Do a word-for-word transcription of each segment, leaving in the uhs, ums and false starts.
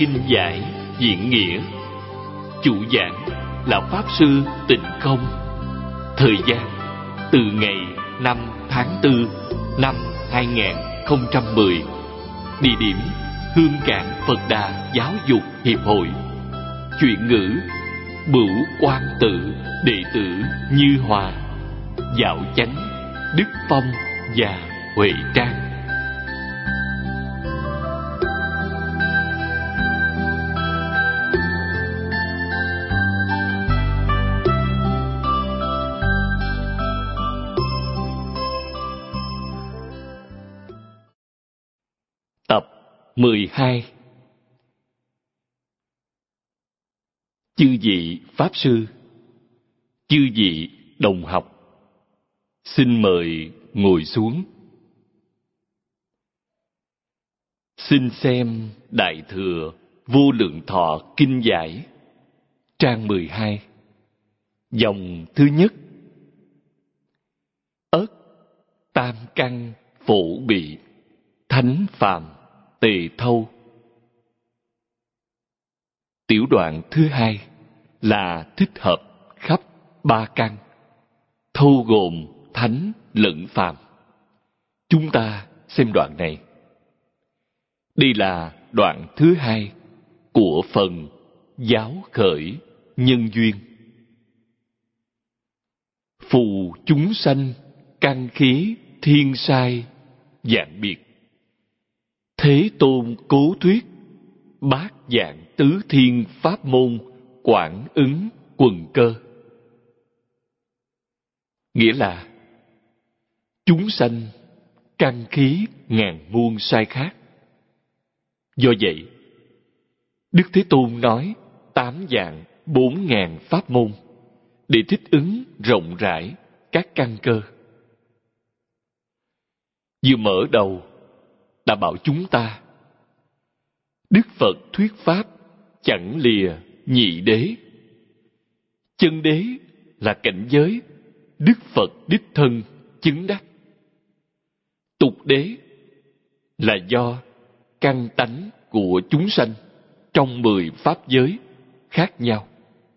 kinh giải diễn nghĩa. Chủ giảng là Pháp Sư Tịnh Không. Thời gian từ ngày năm tháng tư năm hai nghìn không trăm mười. Địa điểm Hương Cảng Phật Đà Giáo dục Hiệp hội. Chuyển ngữ Bửu Quan Tự đệ tử Như Hòa, Dạo Chánh, Đức Phong và Huệ Trang. Tập mười hai. Chư vị Pháp Sư, chư vị đồng học, xin mời ngồi xuống. Xin xem Đại Thừa Vô Lượng Thọ Kinh Giải, trang mười hai, dòng thứ nhất. Ất tam căn phổ bị, thánh phàm tề thâu. Tiểu đoạn thứ hai là thích hợp khắp ba căn, thâu gồm thánh lẫn phàm. Chúng ta xem đoạn này. Đây là đoạn thứ hai của phần giáo khởi nhân duyên. Phù chúng sanh căn khí thiên sai dạng biệt, Thế Tôn cố thuyết bát dạng tứ thiên pháp môn quảng ứng quần cơ. Nghĩa là chúng sanh căn khí ngàn muôn sai khác. Do vậy, Đức Thế Tôn nói tám dạng bốn ngàn pháp môn để thích ứng rộng rãi các căn cơ. Vừa mở đầu đã bảo chúng ta Đức Phật thuyết pháp chẳng lìa nhị đế. Chân đế là cảnh giới Đức Phật đích thân chứng đắc. Tục đế là do căn tánh của chúng sanh trong mười pháp giới khác nhau.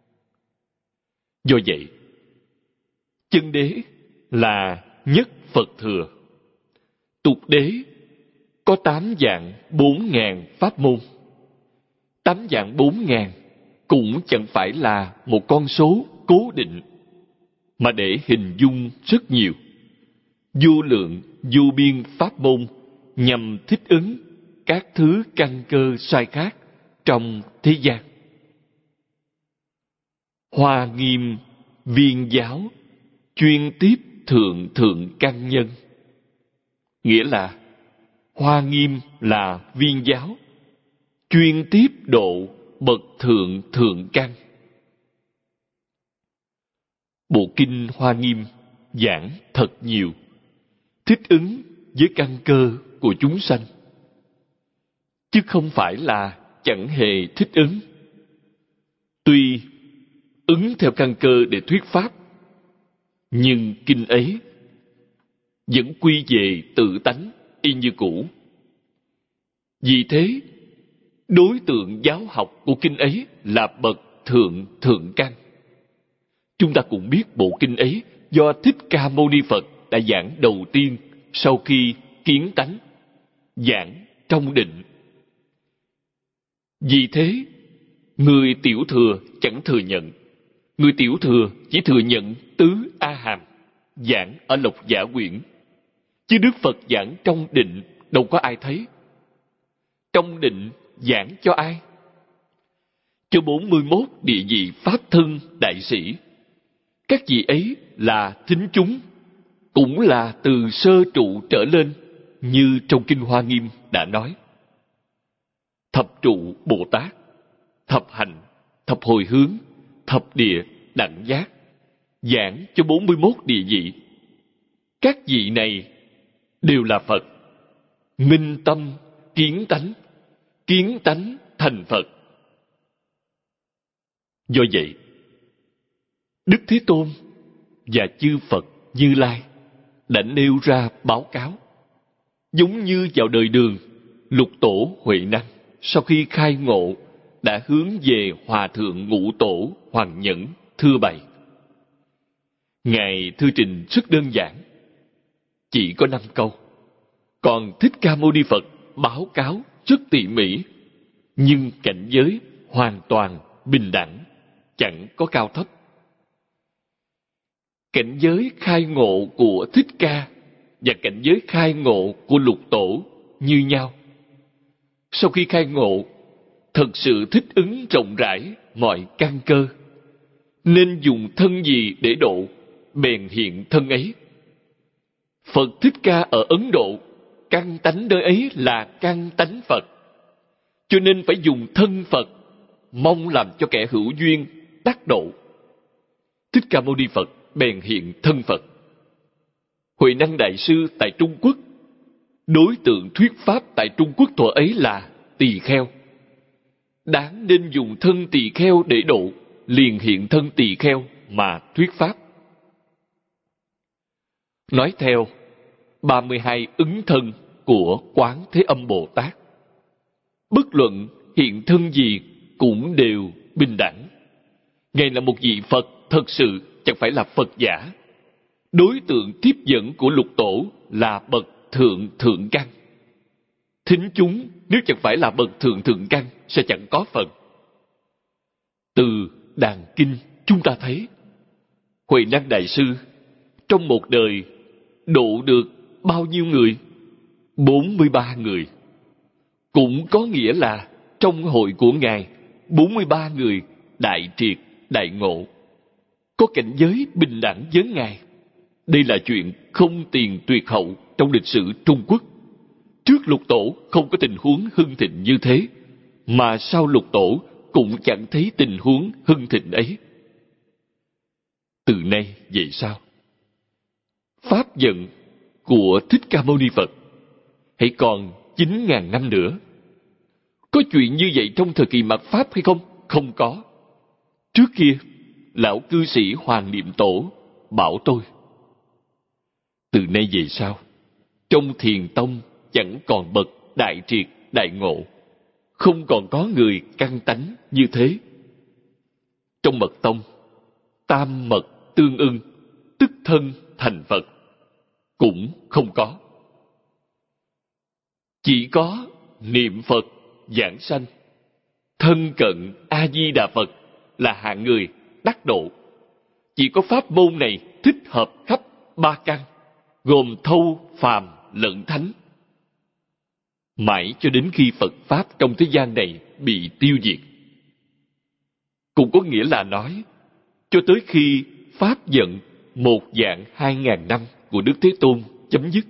Do vậy, chân đế là nhất Phật thừa. Tục đế có tám dạng bốn ngàn pháp môn. Tám dạng bốn ngàn cũng chẳng phải là một con số cố định, mà để hình dung rất nhiều, vô lượng vô biên pháp môn nhằm thích ứng các thứ căn cơ sai khác trong thế gian. Hoa Nghiêm Viên giáo chuyên tiếp thượng thượng căn nhân. Nghĩa là Hoa Nghiêm là viên giáo chuyên tiếp độ bậc thượng thượng căn. Bộ kinh Hoa Nghiêm giảng thật nhiều, thích ứng với căn cơ của chúng sanh, chứ không phải là chẳng hề thích ứng. Tuy ứng theo căn cơ để thuyết pháp, nhưng kinh ấy vẫn quy về tự tánh y như cũ. Vì thế, đối tượng giáo học của kinh ấy là bậc thượng thượng căn. Chúng ta cũng biết bộ kinh ấy do Thích Ca Mâu Ni Phật đã giảng đầu tiên sau khi kiến tánh, giảng trong định. Vì thế, người tiểu thừa chẳng thừa nhận. Người tiểu thừa chỉ thừa nhận tứ A Hàm, giảng ở Lộc Giả Quyển. Chứ Đức Phật giảng trong định đâu có ai thấy. Trong định giảng cho ai? Cho bốn mươi mốt địa vị Pháp thân đại sĩ. Các vị ấy là thính chúng, cũng là từ sơ trụ trở lên, như trong Kinh Hoa Nghiêm đã nói. Thập trụ Bồ Tát, thập hành, thập hồi hướng, thập địa, đẳng giác, giảng cho bốn mươi mốt địa vị. Các vị này đều là Phật. Minh tâm, kiến tánh, kiến tánh thành Phật. Do vậy, Đức Thế Tôn và chư Phật Như Lai đã nêu ra báo cáo, giống như vào đời Đường, Lục Tổ Huệ Năng. sau khi khai ngộ đã hướng về Hòa Thượng Ngũ Tổ Hoàng Nhẫn thưa bày. Ngài thư trình rất đơn giản, chỉ có năm câu. Còn Thích Ca Mâu Ni Phật báo cáo rất tỉ mỉ, nhưng cảnh giới hoàn toàn bình đẳng, chẳng có cao thấp. Cảnh giới khai ngộ của Thích Ca và cảnh giới khai ngộ của Lục Tổ như nhau. Sau khi khai ngộ, thật sự thích ứng rộng rãi mọi căn cơ, nên dùng thân gì để độ, bèn hiện thân ấy. Phật Thích Ca ở Ấn Độ, căn tánh nơi ấy là căn tánh Phật, cho nên phải dùng thân Phật, mong làm cho kẻ hữu duyên đắc độ. Thích Ca Mâu Ni Phật bèn hiện thân Phật. Huệ Năng Đại Sư tại Trung Quốc, đối tượng thuyết pháp tại Trung Quốc thuở ấy là tỳ kheo. Đáng nên dùng thân tỳ kheo để độ, liền hiện thân tỳ kheo mà thuyết pháp. Nói theo ba mươi hai ứng thân của Quán Thế Âm Bồ Tát, bất luận hiện thân gì cũng đều bình đẳng. Ngài là một vị Phật thật sự, chẳng phải là Phật giả. Đối tượng tiếp dẫn của Lục Tổ là bậc thượng thượng căn. Thính chúng nếu chẳng phải là bậc thượng thượng căn sẽ chẳng có phần. Từ đàn kinh chúng ta thấy Huệ Năng Đại Sư trong một đời độ được bao nhiêu người? bốn mươi ba người. Cũng có nghĩa là trong hội của Ngài, bốn mươi ba người đại triệt, đại ngộ, có cảnh giới bình đẳng với Ngài. Đây là chuyện không tiền tuyệt hậu trong lịch sử Trung Quốc. Trước Lục Tổ không có tình huống hưng thịnh như thế, mà sau Lục Tổ cũng chẳng thấy tình huống hưng thịnh ấy. Từ nay về sau, pháp vận của Thích Ca Mâu Ni Phật hãy còn chín ngàn năm nữa. Có chuyện như vậy trong thời kỳ mạt Pháp hay không? Không có. Trước kia, lão cư sĩ Hoàng Niệm Tổ bảo tôi, từ nay về sau, trong Thiền Tông chẳng còn bậc đại triệt, đại ngộ, không còn có người căn tánh như thế. Trong Mật Tông, tam mật tương ưng, tức thân thành Phật, cũng không có. Chỉ có niệm Phật giảng sanh, thân cận A-di-đà Phật là hạng người đắc độ. Chỉ có pháp môn này thích hợp khắp ba căn, gồm thâu, phàm, lẫn thánh. Mãi cho đến khi Phật Pháp trong thế gian này bị tiêu diệt. Cũng có nghĩa là nói, cho tới khi Pháp vận một vạn hai ngàn năm của Đức Thế Tôn chấm dứt,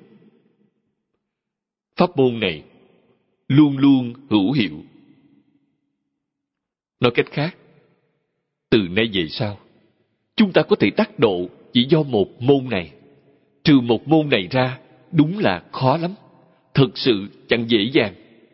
pháp môn này luôn luôn hữu hiệu. Nói cách khác, từ nay về sau, chúng ta có thể đắc độ chỉ do một môn này. Trừ một môn này ra, đúng là khó lắm. Thực sự chẳng dễ dàng.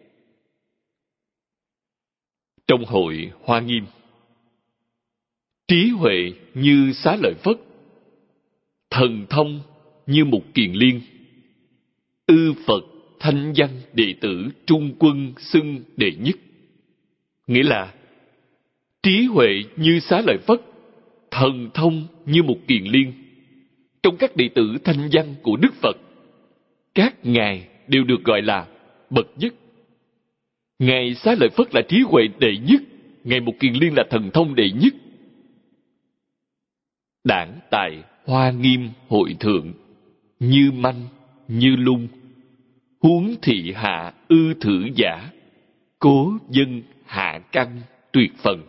Trong hội Hoa Nghiêm, trí huệ như Xá Lợi Phất, thần thông như Mục Kiền Liên, ư Phật thanh danh đệ tử trung quân xưng đệ nhất. Nghĩa là trí huệ như Xá Lợi Phất, thần thông như Mục Kiền Liên. Trong các đệ tử thanh danh của Đức Phật, các ngài đều được gọi là bậc nhất. Ngài Xá Lợi Phất là trí huệ đệ nhất, ngài Mục Kiền Liên là thần thông đệ nhất. Đảng tại Hoa Nghiêm hội thượng, như manh như lung, huống thị hạ ư thử giả, cố dân hạ căn tuyệt phần.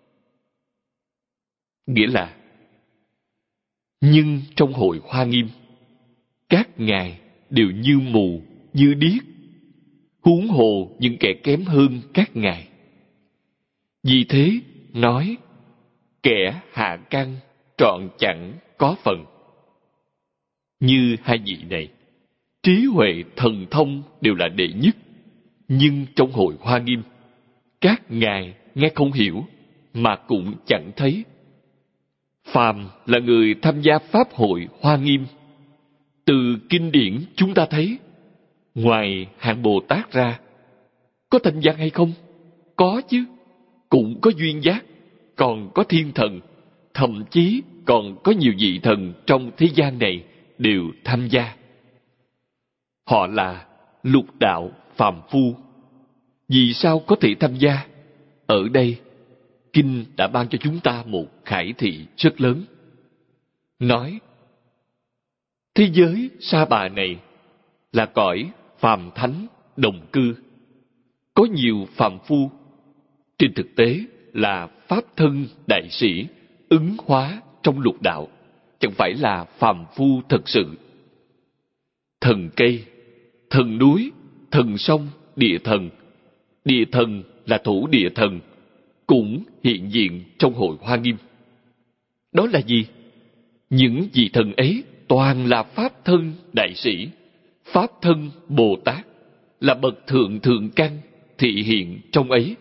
Nghĩa là, nhưng trong hội Hoa Nghiêm, các ngài đều như mù, như điếc, huống hồ những kẻ kém hơn các ngài. Vì thế nói, kẻ hạ căn trọn chẳng có phần. Như hai vị này, trí huệ thần thông đều là đệ nhất, nhưng trong hội Hoa Nghiêm, các ngài nghe không hiểu, mà cũng chẳng thấy. Phàm là người tham gia Pháp hội Hoa Nghiêm. Từ kinh điển chúng ta thấy, ngoài hạng Bồ Tát ra, Có thanh văn hay không? Có chứ. Cũng có duyên giác, còn có thiên thần, thậm chí còn có nhiều vị thần trong thế gian này đều tham gia. Họ là lục đạo phàm phu. Vì sao có thể tham gia? Ở đây, Kinh đã ban cho chúng ta một khải thị rất lớn. Nói, thế giới Sa Bà này là cõi phàm thánh đồng cư. Có nhiều phàm phu, trên thực tế là pháp thân đại sĩ, ứng hóa trong lục đạo, chẳng phải là phàm phu thật sự. Thần cây, thần núi, thần sông, địa thần, địa thần là thủ địa thần, cũng hiện diện trong hội Hoa Nghiêm. Đó là gì? Những vị thần ấy toàn là pháp thân đại sĩ, pháp thân Bồ Tát, là bậc thượng thượng căn thị hiện trong ấy.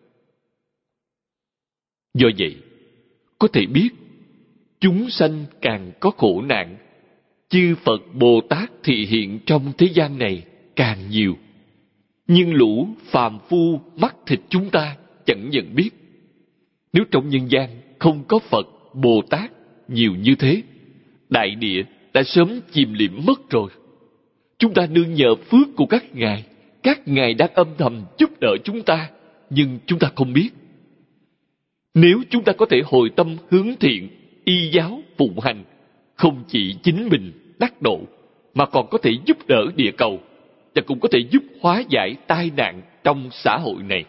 Do vậy, có thể biết, chúng sanh càng có khổ nạn, chư Phật Bồ Tát thị hiện trong thế gian này càng nhiều. Nhưng lũ phàm phu mắt thịt chúng ta chẳng nhận biết. Nếu trong nhân gian không có Phật Bồ Tát nhiều như thế, đại địa đã sớm chìm liệm mất rồi. Chúng ta nương nhờ phước của các ngài, các ngài đang âm thầm giúp đỡ chúng ta, nhưng chúng ta không biết. Nếu chúng ta có thể hồi tâm hướng thiện, y giáo phụng hành, không chỉ chính mình đắc độ, mà còn có thể giúp đỡ địa cầu, và cũng có thể giúp hóa giải tai nạn trong xã hội này.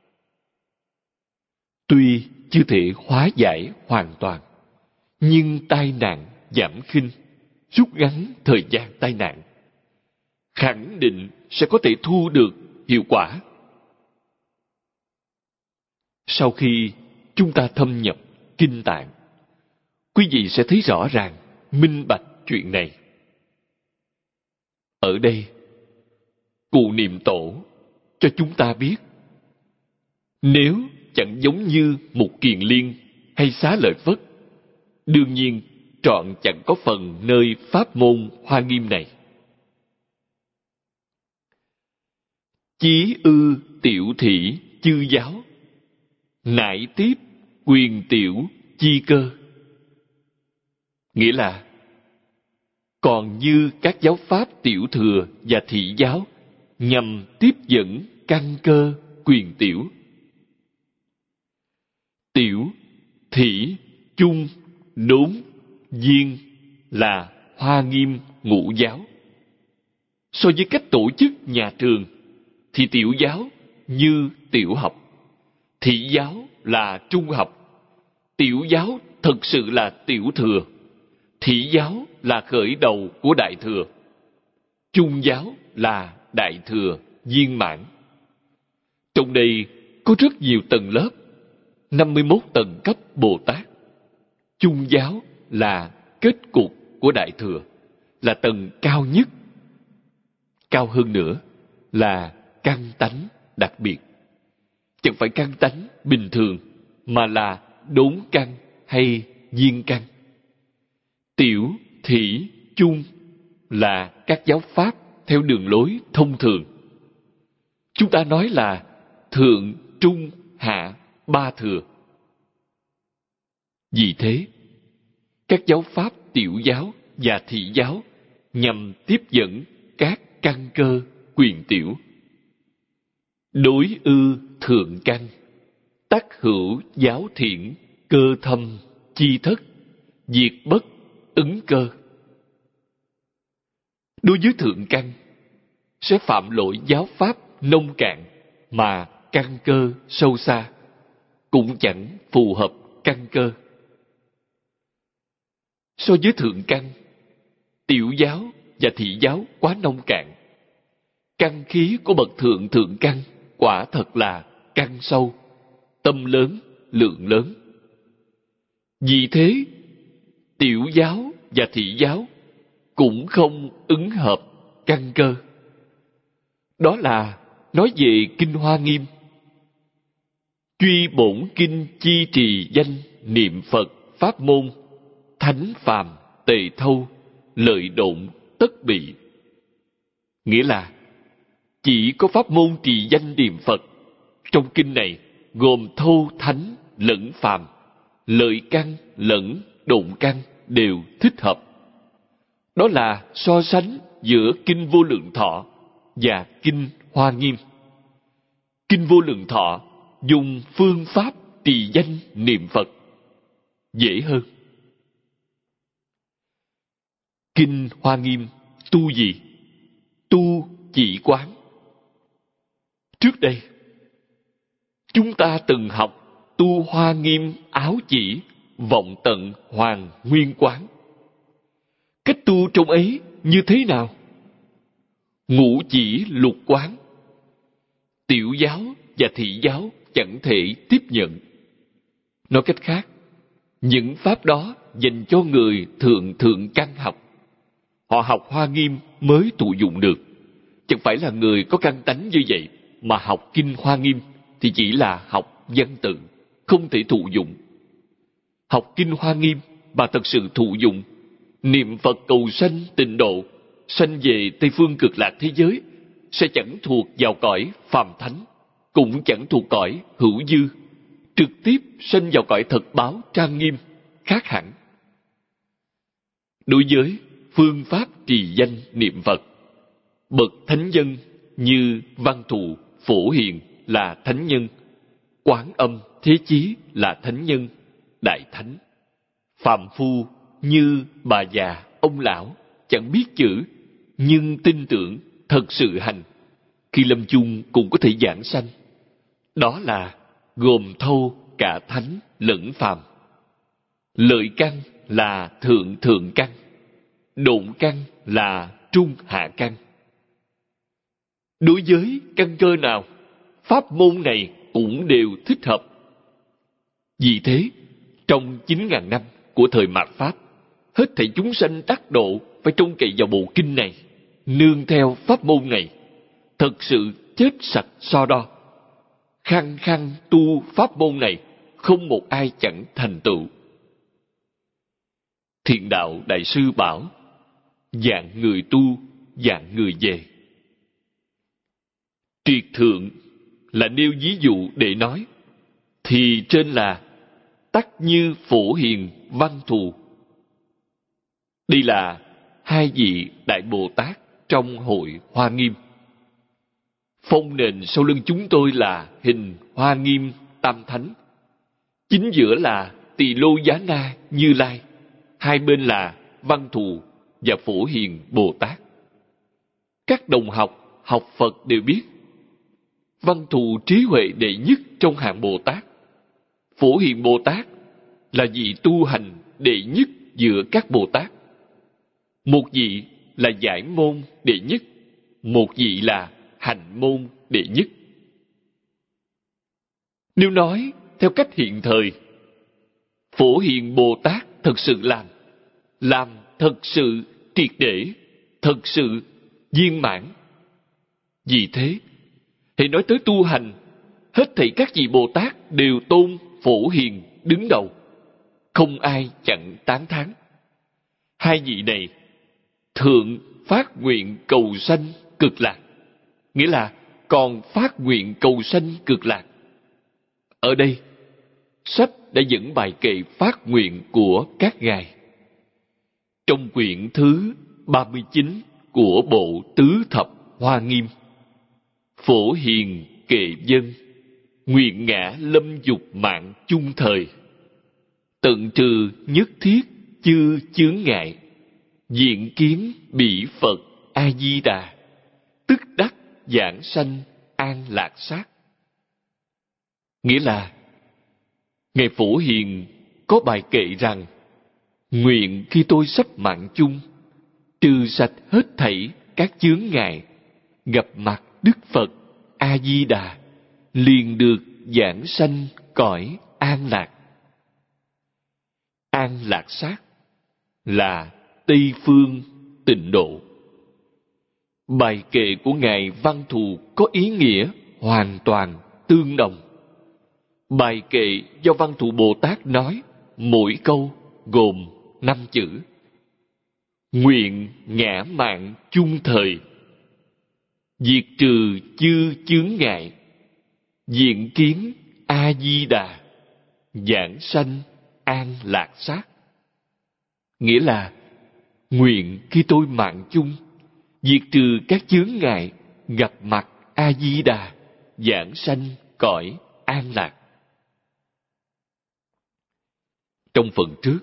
Tuy chưa thể hóa giải hoàn toàn, nhưng tai nạn giảm khinh, rút ngắn thời gian tai nạn, khẳng định sẽ có thể thu được hiệu quả. Sau khi chúng ta thâm nhập kinh tạng, quý vị sẽ thấy rõ ràng, minh bạch chuyện này. Ở đây, Cụ Niệm Tổ cho chúng ta biết, nếu chẳng giống như Mục Kiền Liên hay Xá Lợi Phất, đương nhiên trọn chẳng có phần nơi pháp môn Hoa Nghiêm này. Chí ư tiểu thị chư giáo, nại tiếp quyền tiểu chi cơ. Nghĩa là, còn như các giáo pháp tiểu thừa và thị giáo nhằm tiếp dẫn căn cơ quyền tiểu. Tiểu, thị, chung, đốn, viên là Hoa Nghiêm ngũ giáo. So với cách tổ chức nhà trường, thì tiểu giáo như tiểu học, thị giáo là trung học, tiểu giáo thực sự là tiểu thừa, thị giáo là khởi đầu của đại thừa, trung giáo là đại thừa viên mãn. Trong đây có rất nhiều tầng lớp, năm mươi mốt tầng cấp Bồ Tát. Trung giáo là kết cục của đại thừa, là tầng cao nhất. Cao hơn nữa là căn tánh đặc biệt. Chẳng phải căn tánh bình thường, mà là đốn căn hay viên căn. Tiểu, thị, chung là các giáo pháp theo đường lối thông thường. Chúng ta nói là thượng, trung, hạ, ba thừa. Vì thế, các giáo pháp tiểu giáo và thị giáo nhằm tiếp dẫn các căn cơ quyền tiểu. Đối ư thượng căn, tắc hữu giáo thiện, cơ thâm, chi thất, diệt bất, ứng cơ. Đối với thượng căn, sẽ phạm lỗi giáo pháp nông cạn mà căn cơ sâu xa, cũng chẳng phù hợp căn cơ. So với thượng căn, tiểu giáo và thị giáo quá nông cạn. Căn khí của bậc thượng thượng căn quả thật là căn sâu, tâm lớn, lượng lớn. Vì thế, tiểu giáo và thị giáo cũng không ứng hợp căn cơ. Đó là nói về Kinh Hoa Nghiêm. Truy bổn kinh chi trì danh niệm Phật pháp môn, thánh phàm tề thâu, lợi độn tất bị. Nghĩa là, chỉ có pháp môn trì danh niệm Phật. Trong kinh này gồm thâu thánh lẫn phàm, lợi căn lẫn độn căn đều thích hợp. Đó là so sánh giữa kinh Vô Lượng Thọ và kinh Hoa Nghiêm. Kinh Vô Lượng Thọ dùng phương pháp trì danh niệm Phật dễ hơn. Kinh Hoa Nghiêm tu gì? Tu chỉ quán. Trước đây, chúng ta từng học tu Hoa Nghiêm áo chỉ vọng tận Hoàng Nguyên Quán. Cách tu trong ấy như thế nào? Ngũ chỉ lục quán. Tiểu giáo và thị giáo chẳng thể tiếp nhận. Nói cách khác, những pháp đó dành cho người thượng thượng căn học. Họ học Hoa Nghiêm mới thụ dụng được. Chẳng phải là người có căn tánh như vậy mà học kinh Hoa Nghiêm thì chỉ là học văn tự, không thể thụ dụng. Học kinh Hoa Nghiêm mà thật sự thụ dụng, niệm Phật cầu sanh tịnh độ, sanh về Tây Phương Cực Lạc thế giới, sẽ chẳng thuộc vào cõi phàm thánh, cũng chẳng thuộc cõi hữu dư, trực tiếp sanh vào cõi thật báo trang nghiêm, khác hẳn. Đối với phương pháp trì danh niệm Phật, bậc thánh nhân như Văn Thù, Phổ Hiền là thánh nhân, Quán Âm, Thế Chí là thánh nhân, đại thánh. Phàm phu như bà già, ông lão chẳng biết chữ nhưng tin tưởng, thật sự hành, khi lâm chung cũng có thể giảng sanh. Đó là gồm thâu cả thánh lẫn phàm. Lợi căn là thượng thượng căn, độn căn là trung hạ căn. Đối với căn cơ nào, pháp môn này cũng đều thích hợp. Vì thế, trong chín ngàn năm của thời mạt Pháp, hết thảy chúng sanh đắc độ phải trông cậy vào bộ kinh này, nương theo pháp môn này, thật sự chết sạch so đo. Khăng khăng tu pháp môn này, không một ai chẳng thành tựu. Thiện Đạo Đại Sư bảo, dạng người tu, dạng người về. Triệt thượng là nêu ví dụ để nói, thì trên là Tắc Như, Phổ Hiền, Văn Thù. Đây là hai vị Đại Bồ Tát trong hội Hoa Nghiêm. Phong nền sau lưng chúng tôi là hình Hoa Nghiêm Tam Thánh. Chính giữa là Tỳ Lô Giá Na Như Lai. Hai bên là Văn Thù và Phổ Hiền Bồ Tát. Các đồng học, học Phật đều biết, Văn Thù trí huệ đệ nhất trong hạng Bồ Tát. Phổ Hiền Bồ Tát là vị tu hành đệ nhất giữa các Bồ Tát. Một vị là giải môn đệ nhất, một vị là hành môn đệ nhất. Nếu nói theo cách hiện thời, Phổ Hiền Bồ Tát thật sự làm, làm thật sự triệt để, thật sự viên mãn. Vì thế, hãy nói tới tu hành, hết thảy các vị Bồ Tát đều tôn Phổ Hiền đứng đầu, không ai chẳng tán thán. Hai vị này thượng phát nguyện cầu sanh cực lạc, nghĩa là còn phát nguyện cầu sanh cực lạc. Ở đây, sách đã dẫn bài kệ phát nguyện của các ngài. Trong quyển thứ ba mươi chín của bộ Tứ Thập Hoa Nghiêm, Phổ Hiền kệ dân, nguyện ngã lâm dục mạng chung thời, tận trừ nhất thiết chư chướng ngại, diện kiến bỉ Phật A Di Đà, tức đắc giảng sanh an lạc sát. Nghĩa là ngài Phổ Hiền có bài kệ rằng, nguyện khi tôi sắp mạng chung, trừ sạch hết thảy các chướng ngại, gặp mặt Đức Phật A Di Đà, liền được giảng sanh cõi an lạc. An lạc sát là Tây Phương Tịnh Độ. Bài kệ của ngài Văn Thù có ý nghĩa hoàn toàn tương đồng. Bài kệ do Văn Thù Bồ Tát nói, mỗi câu gồm năm chữ: nguyện ngã mạng chung thời. diệt trừ chư chướng ngại, diện kiến A Di Đà, giảng sanh an lạc sát. Nghĩa là nguyện khi tôi mạng chung, diệt trừ các chướng ngại, gặp mặt A Di Đà, giảng sanh cõi an lạc. Trong phần trước,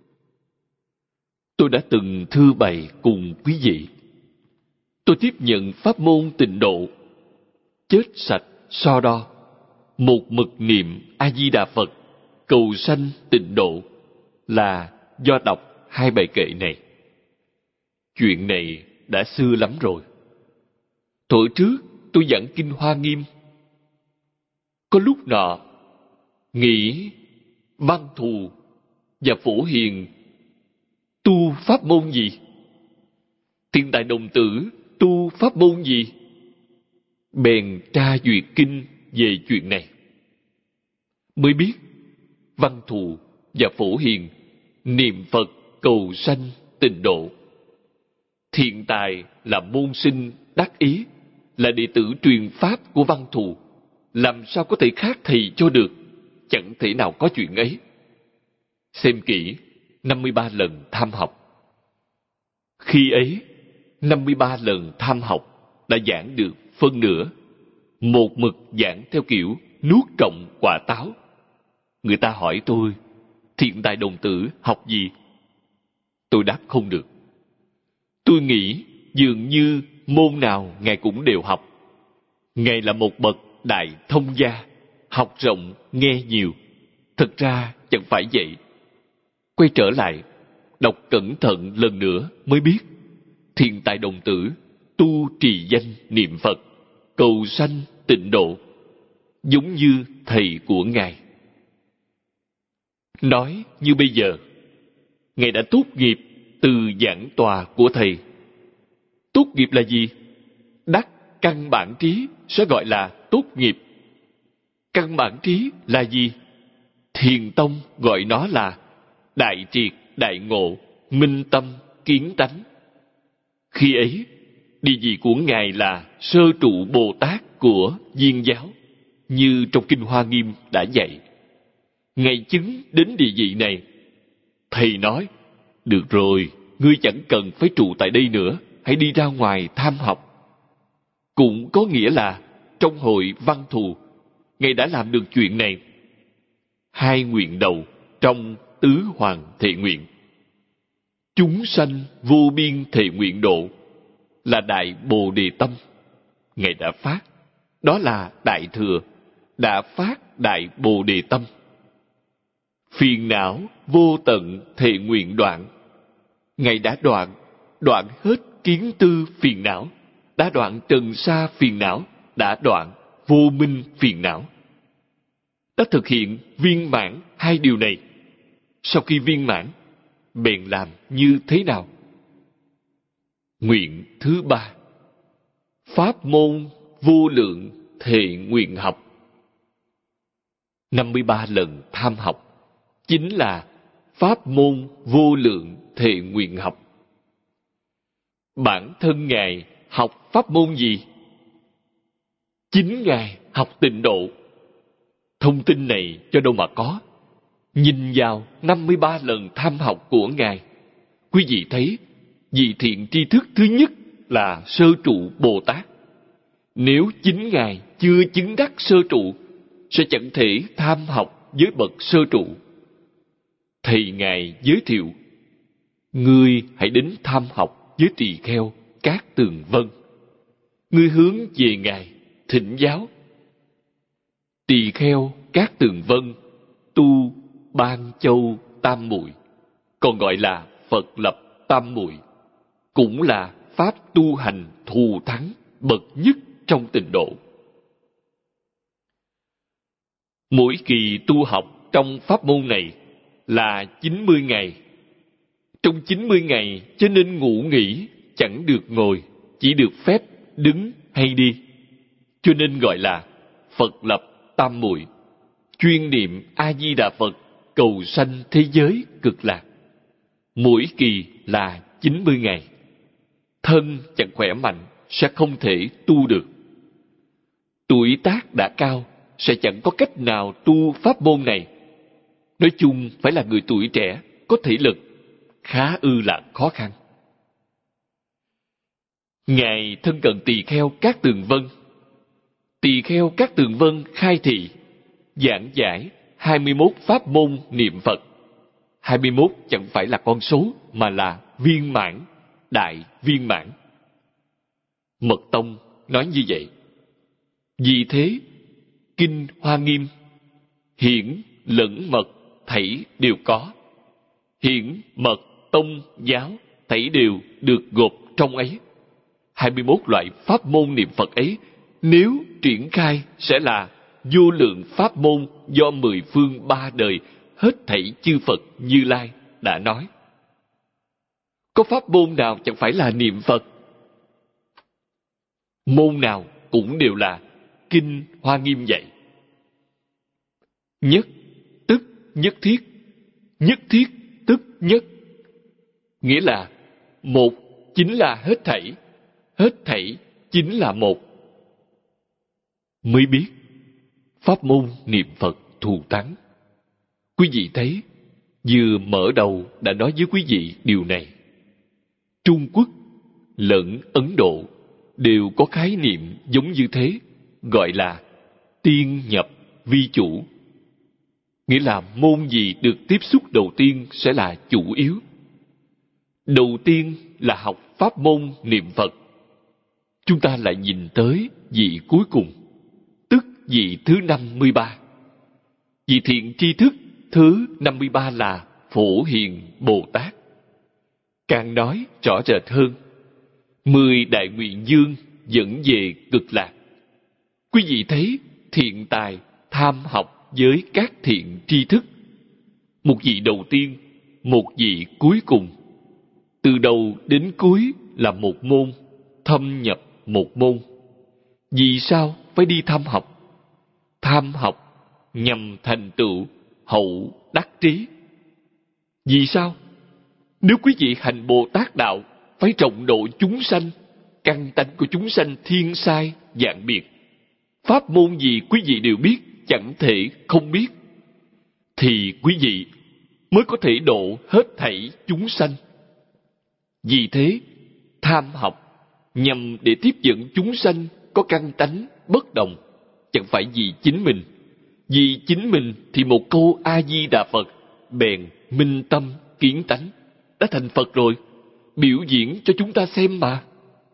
tôi đã từng thư bày cùng quý vị. Tôi tiếp nhận pháp môn tịnh độ, chết sạch so đo, một mực niệm A Di Đà Phật, cầu sanh tịnh độ là do đọc hai bài kệ này. Chuyện này đã xưa lắm rồi. Thuở trước tôi giảng kinh Hoa Nghiêm. Có lúc nọ nghĩ Văn Thù và Phổ Hiền tu pháp môn gì? Thiên Tài Đồng Tử tu pháp môn gì? Bèn tra duyệt kinh về chuyện này. Mới biết Văn Thù và Phổ Hiền niệm Phật cầu sanh tịnh độ. Thiện Tài là môn sinh đắc ý, là đệ tử truyền pháp của Văn Thù, làm sao có thể khác thầy cho được? Chẳng thể nào có chuyện ấy. Xem kỹ năm mươi ba lần tham học. Khi ấy, năm mươi ba lần tham học đã giảng được phân nửa. Một mực giảng theo kiểu nuốt trọn quả táo. Người ta hỏi tôi, Thiện Tài Đồng Tử học gì? Tôi đáp không được. Tôi nghĩ dường như môn nào Ngài cũng đều học. Ngài là một bậc đại thông gia, học rộng, nghe nhiều. Thật ra chẳng phải vậy. Quay trở lại, đọc cẩn thận lần nữa mới biết Thiện Tài Đồng Tử tu trì danh niệm Phật, cầu sanh tịnh độ, giống như thầy của Ngài. Nói như bây giờ, Ngài đã tốt nghiệp từ giảng tòa của thầy. Tốt nghiệp là gì? Đắc căn bản trí sẽ gọi là tốt nghiệp. Căn bản trí là gì? Thiền tông gọi nó là đại triệt, đại ngộ, minh tâm, kiến tánh. Khi ấy, địa vị của Ngài là sơ trụ Bồ Tát của Viên giáo, như trong Kinh Hoa Nghiêm đã dạy. Ngài chứng đến địa vị này. Thầy nói, được rồi, ngươi chẳng cần phải trụ tại đây nữa, hãy đi ra ngoài tham học. Cũng có nghĩa là, trong hội Văn Thù, Ngài đã làm được chuyện này. Hai nguyện đầu trong tứ hoàng thệ nguyện. Chúng sanh vô biên thệ nguyện độ là đại Bồ Đề tâm. Ngài đã phát, đó là đại thừa, đã phát đại Bồ Đề tâm. Phiền não vô tận thệ nguyện đoạn. Ngài đã đoạn, đoạn hết kiến tư phiền não, đã đoạn trần sa phiền não, đã đoạn vô minh phiền não. Đã thực hiện viên mãn hai điều này. Sau khi viên mãn, bèn làm như thế nào? Nguyện thứ ba, pháp môn vô lượng thệ nguyện học. năm mươi ba lần tham học chính là pháp môn vô lượng thệ nguyện học. Bản thân Ngài học pháp môn gì? Chính Ngài học tịnh độ. Thông tin này cho đâu mà có. Nhìn vào năm mươi ba lần tham học của Ngài, quý vị thấy vị thiện tri thức thứ nhất là sơ trụ Bồ Tát. Nếu chính Ngài chưa chứng đắc sơ trụ, sẽ chẳng thể tham học với bậc sơ trụ. Thầy Ngài giới thiệu, ngươi hãy đến tham học với tỳ kheo Cát Tường Vân. Ngươi hướng về Ngài thỉnh giáo. Tỳ kheo Cát Tường Vân tu Ban Châu Tam Muội, còn gọi là Phật Lập Tam Muội, cũng là pháp tu hành thù thắng bậc nhất trong tịnh độ. Mỗi kỳ tu học trong pháp môn này là chín mươi ngày. Trong chín mươi ngày cho nên ngủ nghỉ, chẳng được ngồi, chỉ được phép đứng hay đi. Cho nên gọi là Phật Lập Tam Muội, chuyên niệm A-di-đà Phật, cầu sanh thế giới cực lạc. Mỗi kỳ là chín mươi ngày. Thân chẳng khỏe mạnh, sẽ không thể tu được. Tuổi tác đã cao sẽ chẳng có cách nào tu pháp môn này. Nói chung phải là người tuổi trẻ, có thể lực, khá ư là khó khăn. Ngài thân cận tỳ kheo Cát Tường Vân. Tỳ kheo Cát Tường Vân khai thị, giảng giải hai mươi mốt pháp môn niệm Phật. hai mươi mốt chẳng phải là con số, mà là viên mãn, đại viên mãn. Mật Tông nói như vậy. Vì thế, Kinh Hoa Nghiêm, hiển lẫn mật thảy đều có. Hiển mật tông giáo thảy đều được gộp trong ấy. hai mươi mốt loại pháp môn niệm Phật ấy, nếu triển khai sẽ là vô lượng pháp môn do mười phương ba đời hết thảy chư Phật Như Lai đã nói. Có pháp môn nào chẳng phải là niệm Phật? Môn nào cũng đều là Kinh Hoa Nghiêm dạy. Nhất tức nhất thiết, nhất thiết tức nhất. Nghĩa là một chính là hết thảy, hết thảy chính là một. Mới biết pháp môn niệm Phật thù thắng. Quý vị thấy, vừa mở đầu đã nói với quý vị điều này. Trung Quốc lẫn Ấn Độ đều có khái niệm giống như thế, gọi là tiên nhập vi chủ. Nghĩa là môn gì được tiếp xúc đầu tiên sẽ là chủ yếu. Đầu tiên là học pháp môn niệm Phật. Chúng ta lại nhìn tới vị cuối cùng, tức vị thứ năm mươi ba. Vị thiện tri thức thứ năm mươi ba là Phổ Hiền Bồ Tát. Càng nói rõ rệt hơn, mười đại nguyện dương dẫn về cực lạc. Quý vị thấy thiện tài tham học với các thiện tri thức. Một vị đầu tiên, một vị cuối cùng. Từ đầu đến cuối là một môn, thâm nhập một môn. Vì sao phải đi tham học? Tham học nhằm thành tựu hậu đắc trí. Vì sao? Nếu quý vị hành Bồ Tát đạo, phải trọng độ chúng sanh, căn tánh của chúng sanh thiên sai, dạng biệt. Pháp môn gì quý vị đều biết, chẳng thể không biết. Thì quý vị mới có thể độ hết thảy chúng sanh. Vì thế, tham học nhằm để tiếp dẫn chúng sanh có căn tánh bất đồng, chẳng phải vì chính mình. Vì chính mình thì một câu A-di-đà Phật bèn minh tâm kiến tánh, đã thành Phật rồi, biểu diễn cho chúng ta xem mà.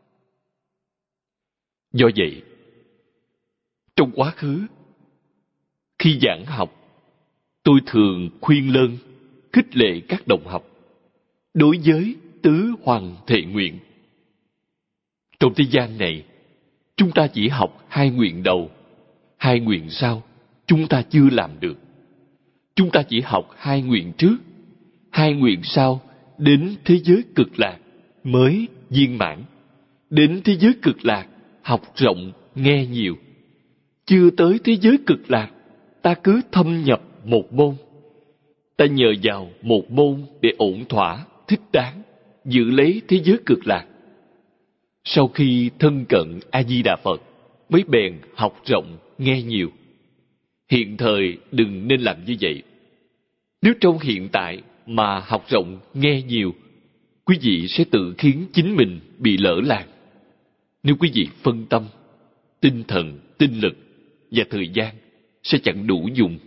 Do vậy, trong quá khứ, khi giảng học, tôi thường khuyên lơn, khích lệ các đồng học đối với tứ hoàng thệ nguyện. Trong thế gian này, chúng ta chỉ học hai nguyện đầu, hai nguyện sau chúng ta chưa làm được. Chúng ta chỉ học hai nguyện trước, hai nguyện sau đến thế giới cực lạc mới viên mãn. Đến thế giới cực lạc, học rộng, nghe nhiều. Chưa tới thế giới cực lạc, ta cứ thâm nhập một môn. Ta nhờ vào một môn để ổn thỏa, thích đáng, giữ lấy thế giới cực lạc. Sau khi thân cận A-di-đà Phật, mới bèn học rộng, nghe nhiều. Hiện thời đừng nên làm như vậy. Nếu trong hiện tại mà học rộng, nghe nhiều, quý vị sẽ tự khiến chính mình bị lỡ làng. Nếu quý vị phân tâm, tinh thần, tinh lực và thời gian sẽ chẳng đủ dùng.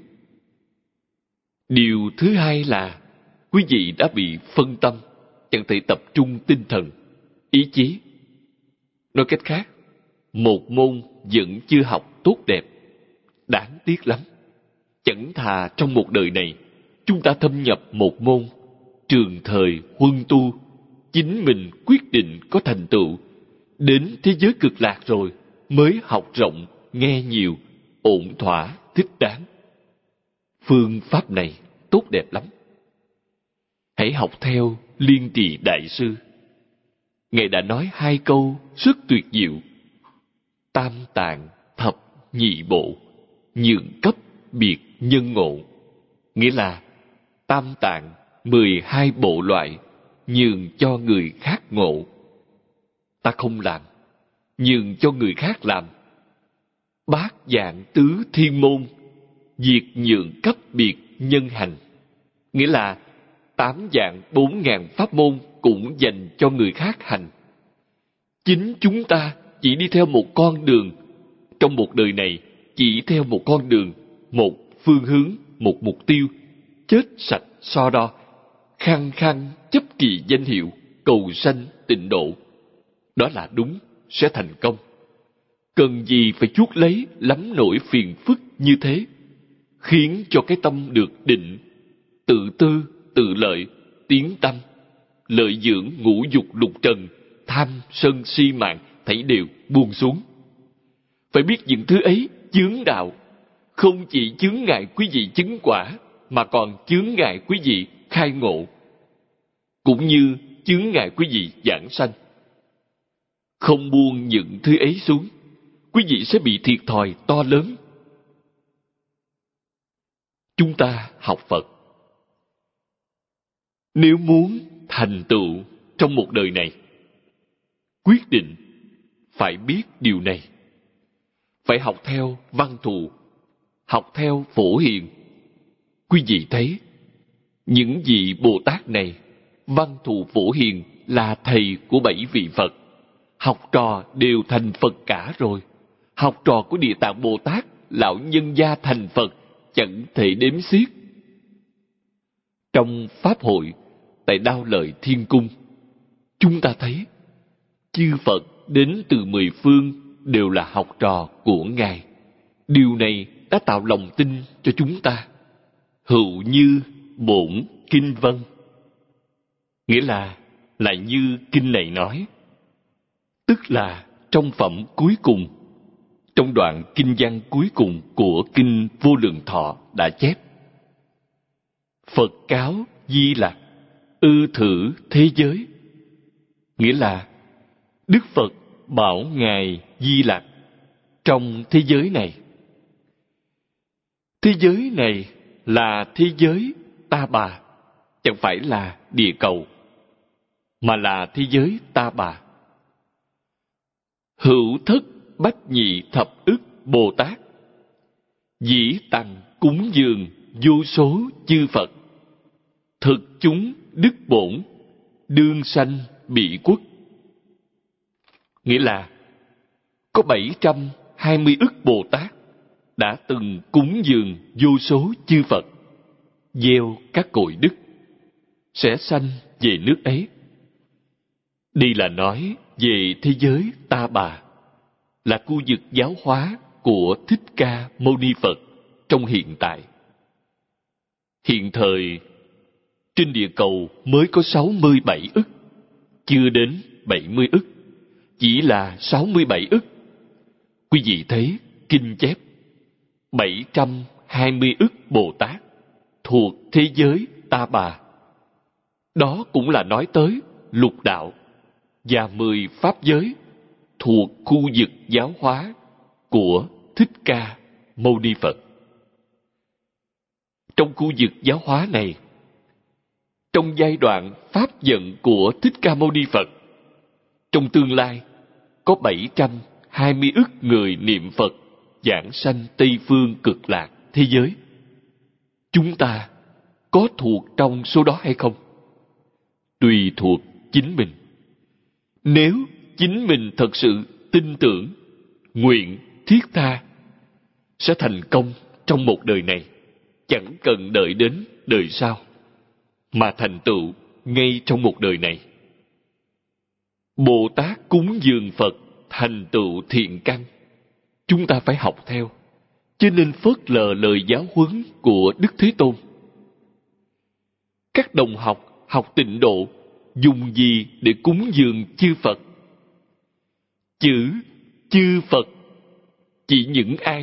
Điều thứ hai là quý vị đã bị phân tâm, chẳng thể tập trung tinh thần, ý chí. Nói cách khác, một môn vẫn chưa học tốt đẹp, đáng tiếc lắm. Chẳng thà trong một đời này, chúng ta thâm nhập một môn, trường thời huân tu, chính mình quyết định có thành tựu, đến thế giới cực lạc rồi mới học rộng, nghe nhiều, ổn thỏa, thích đáng. Phương pháp này tốt đẹp lắm. Hãy học theo Liên Trì Đại Sư. Ngài đã nói hai câu rất tuyệt diệu. Tam tạng thập nhị bộ, nhượng cấp biệt nhân ngộ. Nghĩa là tam tạng mười hai bộ loại, nhường cho người khác ngộ. Ta không làm, nhường cho người khác làm. Bát dạng tứ thiên môn, việc nhượng cấp biệt nhân hành. Nghĩa là tám dạng bốn ngàn pháp môn cũng dành cho người khác hành. Chính chúng ta chỉ đi theo một con đường, trong một đời này chỉ theo một con đường, một phương hướng, một mục tiêu, chết sạch so đo, khăng khăng chấp trì danh hiệu, cầu sanh tịnh độ. Đó là đúng, sẽ thành công. Cần gì phải chuốc lấy lắm nỗi phiền phức như thế, khiến cho cái tâm được định, tự tư, tự lợi, tiến tâm, lợi dưỡng ngũ dục lục trần, tham, sân, si mạng, thảy đều buông xuống. Phải biết những thứ ấy chướng đạo, không chỉ chướng ngại quý vị chứng quả, mà còn chướng ngại quý vị khai ngộ, cũng như chướng ngại quý vị giảng sanh. Không buông những thứ ấy xuống, quý vị sẽ bị thiệt thòi to lớn. Chúng ta học Phật, nếu muốn thành tựu trong một đời này, quyết định phải biết điều này. Phải học theo Văn Thù, học theo Phổ Hiền. Quý vị thấy, những vị Bồ Tát này, Văn Thù Phổ Hiền là thầy của bảy vị Phật. Học trò đều thành Phật cả rồi. Học trò của Địa Tạng Bồ Tát, lão nhân gia thành Phật, chẳng thể đếm xiết. Trong Pháp hội, tại Đao Lợi Thiên Cung, chúng ta thấy, chư Phật đến từ mười phương đều là học trò của Ngài. Điều này đã tạo lòng tin cho chúng ta. Hữu như bổn kinh vân, nghĩa là lại như kinh này nói, tức là trong phẩm cuối cùng, trong đoạn kinh văn cuối cùng của kinh Vô Lượng Thọ đã chép: Phật cáo Di Lặc, ư thử thế giới. Nghĩa là Đức Phật bảo Ngài Di Lặc, trong thế giới này. Thế giới này là thế giới Ta Bà, chẳng phải là địa cầu, mà là thế giới Ta Bà. Hữu thất bách nhị thập ức Bồ Tát, dĩ tằng cúng dường vô số chư Phật, thực chúng đức bổn, đương sanh bị quốc. Nghĩa là có bảy trăm hai mươi ức Bồ Tát đã từng cúng dường vô số chư Phật, gieo các cội đức, sẽ sanh về nước ấy. Đây là nói về thế giới Ta Bà, là khu vực giáo hóa của Thích Ca Mâu Ni Phật trong hiện tại. Hiện thời, trên địa cầu mới có sáu mươi bảy ức, chưa đến bảy mươi ức, chỉ là sáu mươi bảy ức. Quý vị thấy kinh chép bảy trăm hai mươi ức Bồ Tát thuộc thế giới Ta Bà. Đó cũng là nói tới lục đạo và mười pháp giới thuộc khu vực giáo hóa của Thích Ca Mâu Ni Phật. Trong khu vực giáo hóa này, trong giai đoạn pháp vận của Thích Ca Mâu Ni Phật, trong tương lai có bảy trăm hai mươi ức người niệm Phật giảng sanh Tây Phương Cực Lạc thế giới. Chúng ta có thuộc trong số đó hay không? Tùy thuộc chính mình. Nếu chính mình thật sự tin tưởng, nguyện, thiết tha, sẽ thành công trong một đời này, chẳng cần đợi đến đời sau, mà thành tựu ngay trong một đời này. Bồ Tát cúng dường Phật thành tựu thiện căn, chúng ta phải học theo, chứ nên phớt lờ lời giáo huấn của Đức Thế Tôn. Các đồng học học tịnh độ dùng gì để cúng dường chư Phật? Chữ chư Phật chỉ những ai?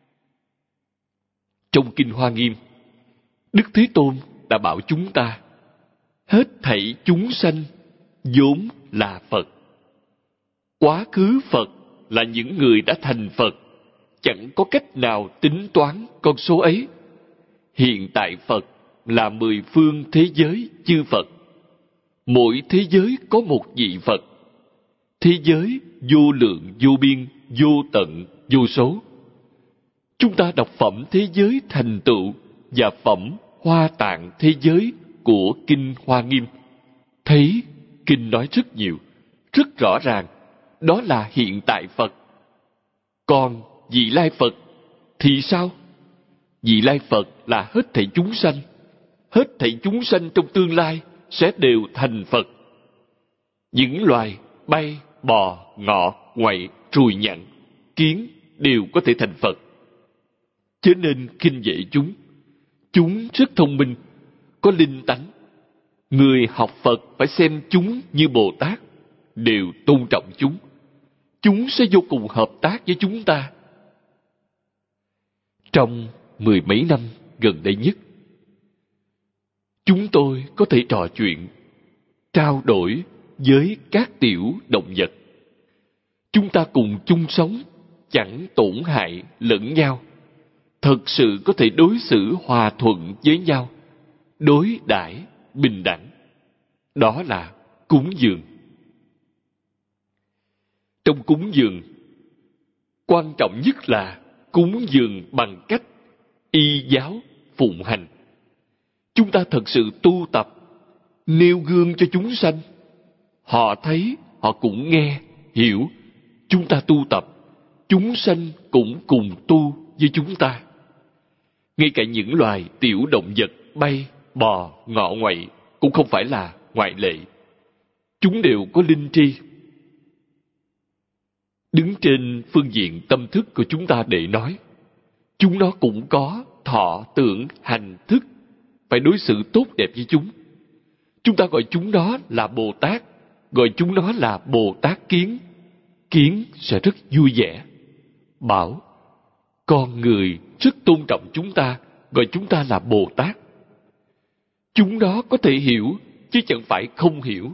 Trong Kinh Hoa Nghiêm, Đức Thế Tôn đã bảo chúng ta, hết thảy chúng sanh vốn là Phật. Quá khứ Phật là những người đã thành Phật, chẳng có cách nào tính toán con số ấy. Hiện tại Phật là mười phương thế giới chư Phật. Mỗi thế giới có một vị Phật. Thế giới vô lượng, vô biên, vô tận, vô số. Chúng ta đọc phẩm thế giới thành tựu và phẩm Hoa Tạng thế giới của Kinh Hoa Nghiêm, thấy Kinh nói rất nhiều, rất rõ ràng, đó là hiện tại Phật. Còn vị lai Phật thì sao? Vị lai Phật là hết thảy chúng sanh. Hết thảy chúng sanh trong tương lai sẽ đều thành Phật. Những loài bay, bò, ngọ, ngoại, ruồi nhặn, kiến đều có thể thành Phật. Cho nên khinh dễ chúng. Chúng rất thông minh, có linh tánh. Người học Phật phải xem chúng như Bồ Tát, đều tôn trọng chúng. Chúng sẽ vô cùng hợp tác với chúng ta. Trong mười mấy năm gần đây nhất, chúng tôi có thể trò chuyện, trao đổi với các tiểu động vật. Chúng ta cùng chung sống, chẳng tổn hại lẫn nhau. Thật sự có thể đối xử hòa thuận với nhau, đối đãi bình đẳng. Đó là cúng dường. Trong cúng dường, quan trọng nhất là cúng dường bằng cách y giáo phụng hành. Chúng ta thật sự tu tập, nêu gương cho chúng sanh. Họ thấy, họ cũng nghe, hiểu. Chúng ta tu tập, chúng sanh cũng cùng tu với chúng ta. Ngay cả những loài tiểu động vật bay, bò, ngọ ngoại cũng không phải là ngoại lệ. Chúng đều có linh tri. Đứng trên phương diện tâm thức của chúng ta để nói, chúng nó cũng có thọ tưởng hành thức, phải đối xử tốt đẹp với chúng. Chúng ta gọi chúng nó là Bồ Tát, gọi chúng nó là Bồ Tát Kiến. Kiến sẽ rất vui vẻ, bảo con người rất tôn trọng chúng ta, gọi chúng ta là Bồ Tát. Chúng nó có thể hiểu, chứ chẳng phải không hiểu.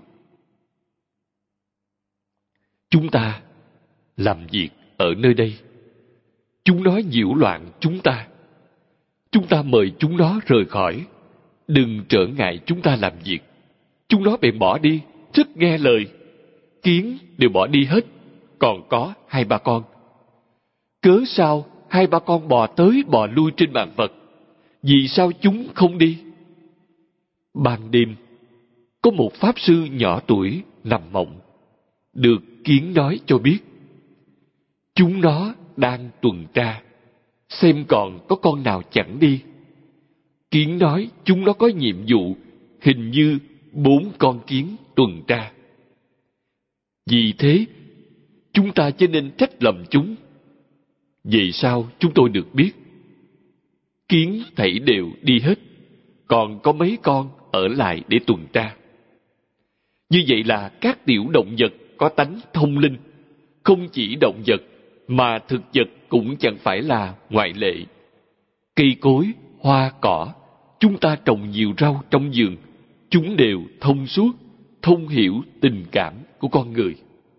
Chúng ta làm việc ở nơi đây, chúng nó nhiễu loạn chúng ta. Chúng ta mời chúng nó rời khỏi, đừng trở ngại chúng ta làm việc. Chúng nó bèn bỏ đi, rất nghe lời. Kiến đều bỏ đi hết, còn có hai ba con. Cớ sao hai ba con bò tới bò lui trên bàn Phật? Vì sao chúng không đi? Ban đêm, có một pháp sư nhỏ tuổi nằm mộng, được kiến nói cho biết chúng nó đang tuần tra, xem còn có con nào chẳng đi. Kiến nói chúng nó có nhiệm vụ, hình như bốn con kiến tuần tra. Vì thế, chúng ta cho nên trách lầm chúng. Vì sao chúng tôi được biết? Kiến thảy đều đi hết, còn có mấy con ở lại để tuần tra. Như vậy là các tiểu động vật có tánh thông linh. Không chỉ động vật, mà thực vật cũng chẳng phải là ngoại lệ. Cây cối, hoa cỏ, chúng ta trồng nhiều rau trong vườn, chúng đều thông suốt, thông hiểu tình cảm của con người.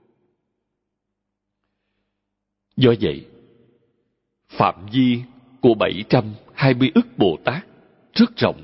Do vậy, phạm vi của bảy trăm hai mươi ức Bồ Tát rất rộng.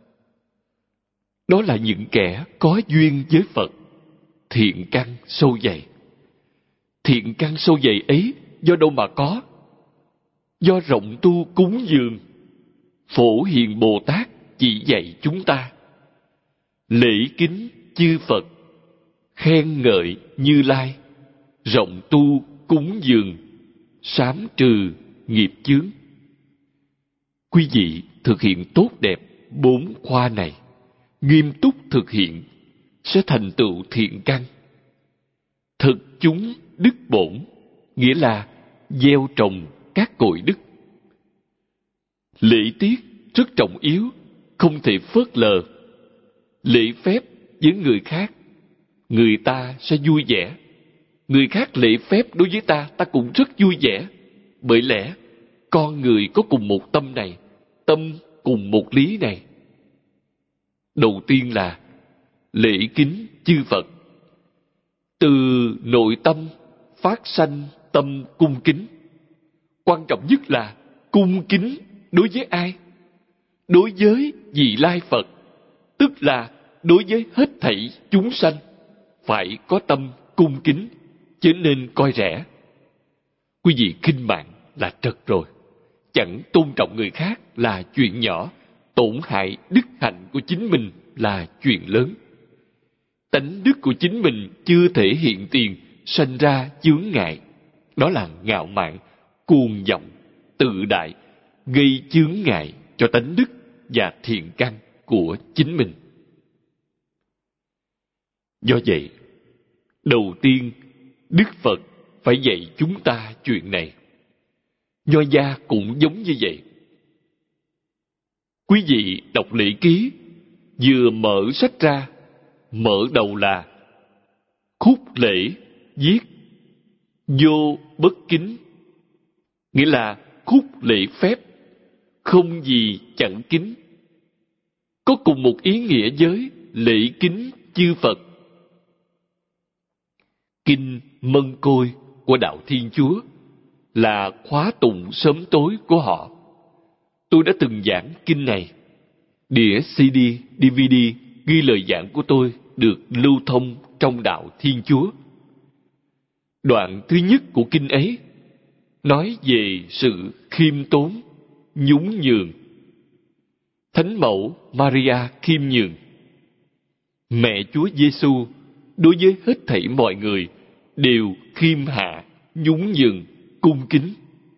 Đó là những kẻ có duyên với Phật, thiện căn sâu dày. Thiện căn sâu dày ấy do đâu mà có? Do rộng tu cúng dường. Phổ Hiền Bồ Tát chỉ dạy chúng ta lễ kính chư Phật, khen ngợi Như Lai, rộng tu cúng dường, sám trừ nghiệp chướng. Quý vị thực hiện tốt đẹp bốn khoa này, nghiêm túc thực hiện, sẽ thành tựu thiện căn. Thực chúng đức bổn, nghĩa là gieo trồng các cội đức. Lễ tiết rất trọng yếu, không thể phớt lờ. Lễ phép với người khác, người ta sẽ vui vẻ. Người khác lễ phép đối với ta, ta cũng rất vui vẻ. Bởi lẽ, con người có cùng một tâm này, tâm cùng một lý này. Đầu tiên là lễ kính chư Phật. Từ nội tâm phát sanh tâm cung kính. Quan trọng nhất là cung kính đối với ai? Đối với vị lai Phật, tức là đối với hết thảy chúng sanh, phải có tâm cung kính. chớ nên coi rẻ. Quý vị khinh mạng là trật rồi. Chẳng tôn trọng người khác là chuyện nhỏ, tổn hại đức hạnh của chính mình là chuyện lớn. Tánh đức của chính mình chưa thể hiện tiền, sanh ra chướng ngại. Đó là ngạo mạn, cuồng vọng, tự đại, gây chướng ngại cho tánh đức và thiện căn của chính mình. Do vậy, đầu tiên, Đức Phật phải dạy chúng ta chuyện này. Nho gia cũng giống như vậy. Quý vị đọc lễ ký, vừa mở sách ra, mở đầu là khúc lễ viết vô bất kính, nghĩa là khúc lễ phép, không gì chẳng kính, có cùng một ý nghĩa với lễ kính chư Phật. Kinh Mân Côi của Đạo Thiên Chúa là khóa tụng sớm tối của họ. Tôi đã từng giảng kinh này. Đĩa xê đê, đê vê đê ghi lời giảng của tôi được lưu thông trong Đạo Thiên Chúa. Đoạn thứ nhất của kinh ấy nói về sự khiêm tốn, nhún nhường. Thánh mẫu Maria khiêm nhường. Mẹ Chúa Giêsu đối với hết thảy mọi người đều khiêm hạ, nhún nhường, cung kính.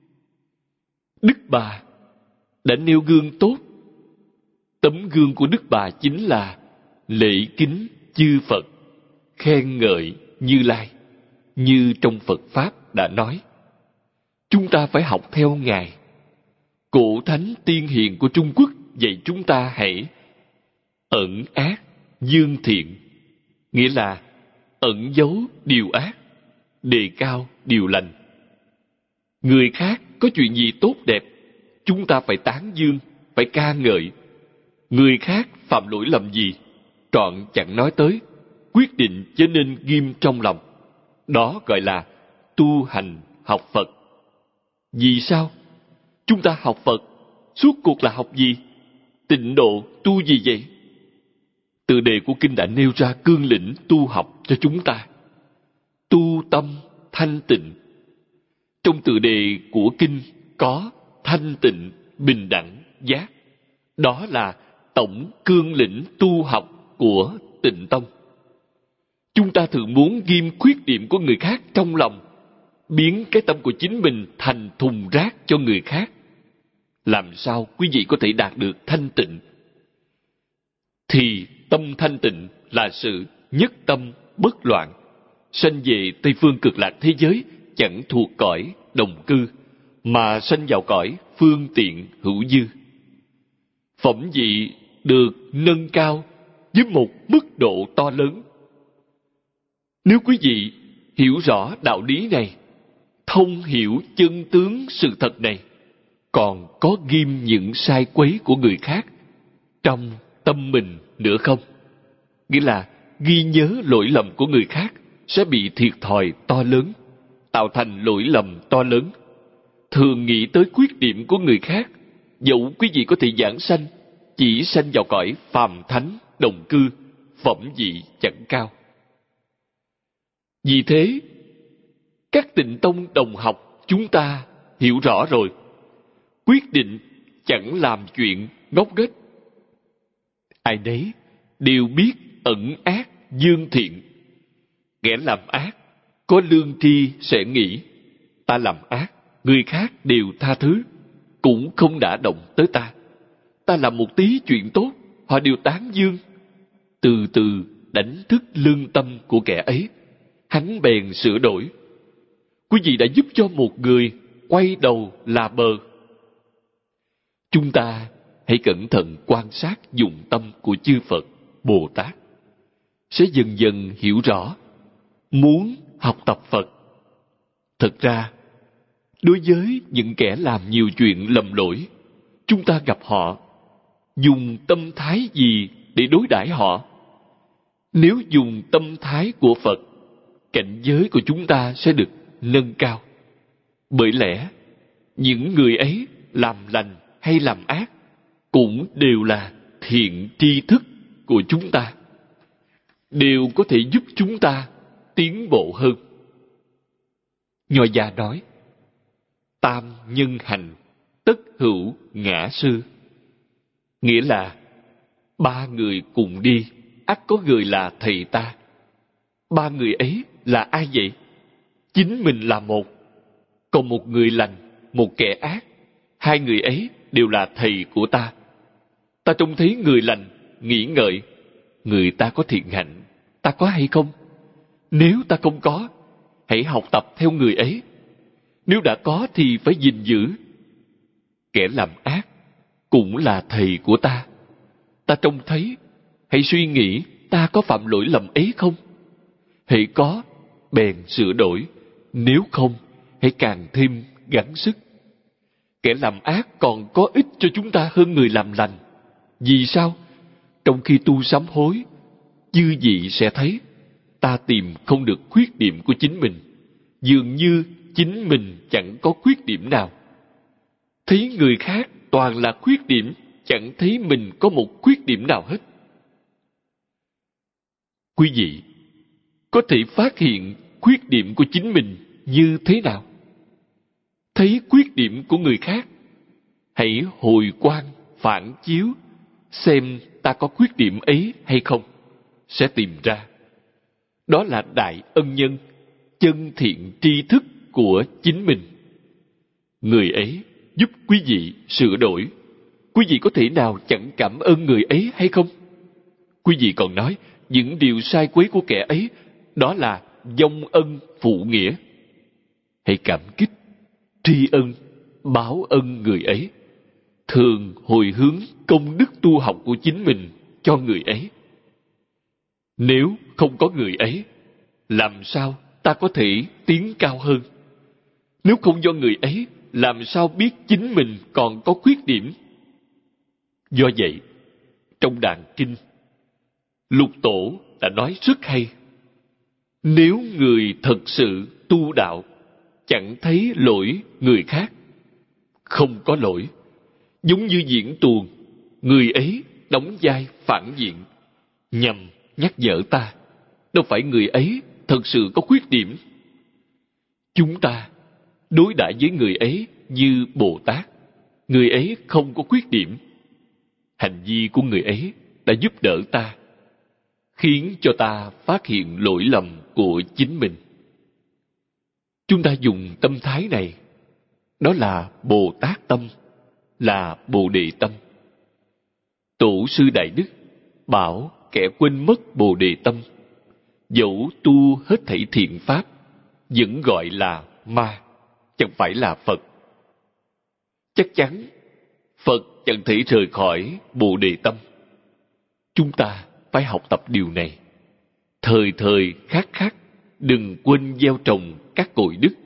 Đức Bà đã nêu gương tốt. Tấm gương của Đức Bà chính là lễ kính chư Phật, khen ngợi Như Lai, như trong Phật Pháp đã nói. Chúng ta phải học theo Ngài. Cổ thánh tiên hiền của Trung Quốc dạy chúng ta hãy ẩn ác, dương thiện, nghĩa là ẩn giấu điều ác, đề cao điều lành. Người khác có chuyện gì tốt đẹp, chúng ta phải tán dương, phải ca ngợi. Người khác phạm lỗi lầm gì, trọn chẳng nói tới, quyết định chớ nên ghim trong lòng. Đó gọi là tu hành học Phật. Vì sao? Chúng ta học Phật, suốt cuộc là học gì? Tịnh độ tu gì vậy? Tựa đề của kinh đã nêu ra cương lĩnh tu học cho chúng ta. Tu tâm thanh tịnh. Trong tựa đề của kinh có thanh tịnh, bình đẳng, giác. Đó là tổng cương lĩnh tu học của Tịnh Tông. Chúng ta thường muốn ghim khuyết điểm của người khác trong lòng, biến cái tâm của chính mình thành thùng rác cho người khác. Làm sao quý vị có thể đạt được thanh tịnh? Thì tâm thanh tịnh là sự nhất tâm bất loạn, sanh về Tây Phương Cực Lạc thế giới chẳng thuộc cõi đồng cư, mà sanh vào cõi phương tiện hữu dư. Phẩm vị được nâng cao với một mức độ to lớn. Nếu quý vị hiểu rõ đạo lý này, thông hiểu chân tướng sự thật này, còn có ghim những sai quấy của người khác trong tâm mình nữa không? Nghĩa là ghi nhớ lỗi lầm của người khác sẽ bị thiệt thòi to lớn, tạo thành lỗi lầm to lớn. Thường nghĩ tới khuyết điểm của người khác, dẫu quý vị có thể giảng sanh, chỉ sanh vào cõi phàm thánh đồng cư, phẩm vị chẳng cao. Vì thế, các Tịnh Tông đồng học chúng ta hiểu rõ rồi, quyết định chẳng làm chuyện ngốc nghếch. Ai nấy đều biết ẩn ác dương thiện. Kẻ làm ác có lương tri sẽ nghĩ, ta làm ác, người khác đều tha thứ, cũng không đả động tới ta. Ta làm một tí chuyện tốt, họ đều tán dương. Từ từ đánh thức lương tâm của kẻ ấy, hắn bèn sửa đổi. Quý vị đã giúp cho một người quay đầu là bờ. Chúng ta hãy cẩn thận quan sát dụng tâm của chư Phật, Bồ Tát, sẽ dần dần hiểu rõ. Muốn học tập Phật, thật ra đối với những kẻ làm nhiều chuyện lầm lỗi, chúng ta gặp họ, dùng tâm thái gì để đối đãi họ? Nếu dùng tâm thái của Phật, cảnh giới của chúng ta sẽ được nâng cao. Bởi lẽ, những người ấy làm lành hay làm ác cũng đều là thiện tri thức của chúng ta, đều có thể giúp chúng ta tiến bộ hơn. Nho gia nói, tam nhân hành, tất hữu ngã sư. Nghĩa là, ba người cùng đi, ắt có người là thầy ta. Ba người ấy là ai vậy? Chính mình là một. Còn một người lành, một kẻ ác, hai người ấy đều là thầy của ta. Ta trông thấy người lành, nghĩ ngợi, người ta có thiện hạnh, ta có hay không? Nếu ta không có, hãy học tập theo người ấy. Nếu đã có thì phải gìn giữ. Kẻ làm ác cũng là thầy của ta. Ta trông thấy, hãy suy nghĩ ta có phạm lỗi lầm ấy không? Hãy có, bèn sửa đổi. Nếu không, hãy càng thêm gắng sức. Kẻ làm ác còn có ích cho chúng ta hơn người làm lành. Vì sao? Trong khi tu sám hối, chư vị sẽ thấy ta tìm không được khuyết điểm của chính mình. Dường như chính mình chẳng có khuyết điểm nào. Thấy người khác toàn là khuyết điểm, chẳng thấy mình có một khuyết điểm nào hết. Quý vị có thể phát hiện khuyết điểm của chính mình như thế nào? Thấy khuyết điểm của người khác, hãy hồi quan, phản chiếu, xem ta có khuyết điểm ấy hay không, sẽ tìm ra. Đó là đại ân nhân, chân thiện tri thức của chính mình. Người ấy giúp quý vị sửa đổi. Quý vị có thể nào chẳng cảm ơn người ấy hay không? Quý vị còn nói, những điều sai quấy của kẻ ấy, đó là vong ân phụ nghĩa. Hãy cảm kích, tri ân, báo ân người ấy. Thường hồi hướng công đức tu học của chính mình cho người ấy. Nếu không có người ấy, làm sao ta có thể tiến cao hơn? Nếu không do người ấy, làm sao biết chính mình còn có khuyết điểm? Do vậy, trong Đàn Kinh, Lục Tổ đã nói rất hay. Nếu người thật sự tu đạo, chẳng thấy lỗi người khác, không có lỗi, giống như diễn tuồng, người ấy đóng vai phản diện, nhằm nhắc nhở ta, đâu phải người ấy thật sự có khuyết điểm. Chúng ta đối đãi với người ấy như Bồ Tát, người ấy không có khuyết điểm. Hành vi của người ấy đã giúp đỡ ta, khiến cho ta phát hiện lỗi lầm của chính mình. Chúng ta dùng tâm thái này, đó là Bồ Tát tâm, là Bồ Đề tâm. Tổ sư Đại Đức bảo kẻ quên mất Bồ Đề tâm, dẫu tu hết thảy thiện pháp, vẫn gọi là ma, chẳng phải là Phật. Chắc chắn Phật chẳng thể rời khỏi Bồ Đề tâm. Chúng ta phải học tập điều này, thời thời khắc khắc đừng quên gieo trồng các cội đức.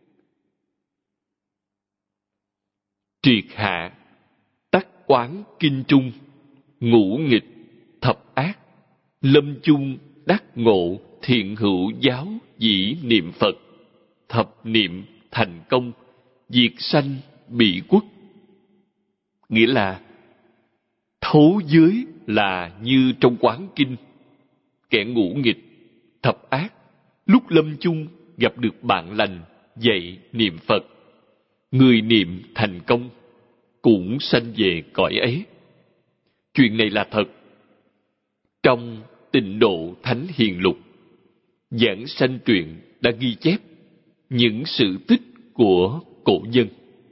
Triệt hạ tắc quán kinh trung, ngũ nghịch thập ác, lâm chung đắc ngộ thiện hữu giáo dĩ niệm Phật, thập niệm thành công, diệt sanh bị quốc. Nghĩa là thấu dưới là như trong quán kinh, kẻ ngũ nghịch thập ác lúc lâm chung gặp được bạn lành dạy niệm Phật, người niệm thành công cũng sanh về cõi ấy. Chuyện này là thật. Trong Tịnh Độ Thánh Hiền Lục, Giảng Sanh Truyện đã ghi chép những sự tích của cổ nhân.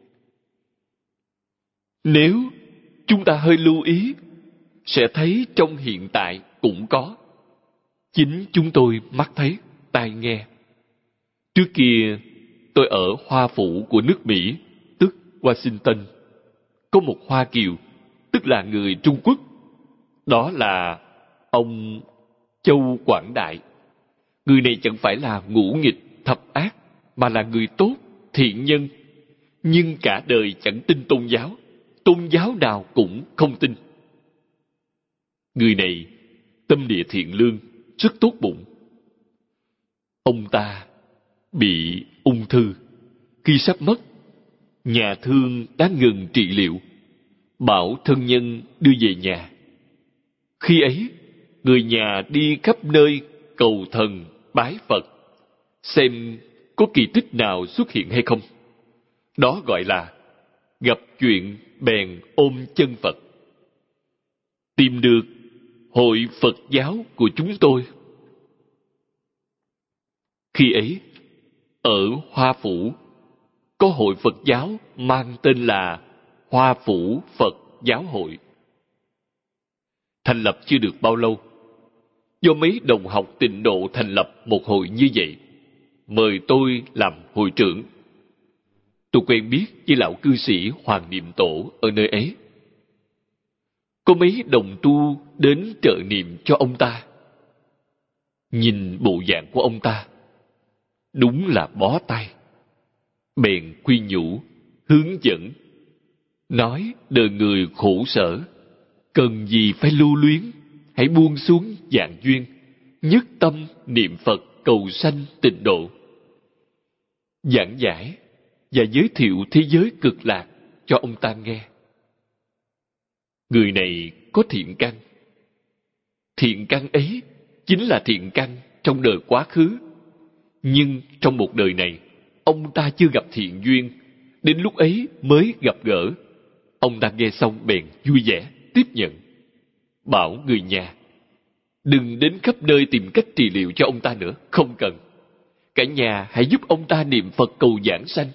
Nếu chúng ta hơi lưu ý, sẽ thấy trong hiện tại cũng có. Chính chúng tôi mắt thấy, tai nghe. Trước kia, tôi ở Hoa Phủ của nước Mỹ, tức Washington. Có một Hoa Kiều, tức là người Trung Quốc. Đó là ông Châu Quảng Đại. Người này chẳng phải là ngũ nghịch thập ác, mà là người tốt, thiện nhân. Nhưng cả đời chẳng tin tôn giáo, tôn giáo nào cũng không tin. Người này tâm địa thiện lương, rất tốt bụng. Ông ta bị ung thư. Khi sắp mất, nhà thương đã ngừng trị liệu, bảo thân nhân đưa về nhà. Khi ấy, người nhà đi khắp nơi cầu thần bái Phật, xem có kỳ tích nào xuất hiện hay không? Đó gọi là gặp chuyện bèn ôm chân Phật. Tìm được hội Phật giáo của chúng tôi. Khi ấy, ở Hoa Phủ, có hội Phật giáo mang tên là Hoa Phủ Phật Giáo Hội. Thành lập chưa được bao lâu, do mấy đồng học tịnh độ thành lập một hội như vậy, mời tôi làm hội trưởng. Tôi quen biết với lão cư sĩ Hoàng Niệm Tổ ở nơi ấy. Có mấy đồng tu đến trợ niệm cho ông ta. Nhìn bộ dạng của ông ta, đúng là bó tay. Bèn khuyên nhủ, hướng dẫn, nói đời người khổ sở, cần gì phải lưu luyến, hãy buông xuống dạng duyên, nhất tâm niệm Phật cầu sanh tịnh độ. Giảng giải và giới thiệu thế giới cực lạc cho ông ta nghe. Người này có thiện căn. Thiện căn ấy chính là thiện căn trong đời quá khứ. Nhưng trong một đời này, ông ta chưa gặp thiện duyên, đến lúc ấy mới gặp gỡ. Ông ta nghe xong bèn vui vẻ, tiếp nhận. Bảo người nhà, đừng đến khắp nơi tìm cách trị liệu cho ông ta nữa, không cần. Cả nhà hãy giúp ông ta niệm Phật cầu giảng sanh.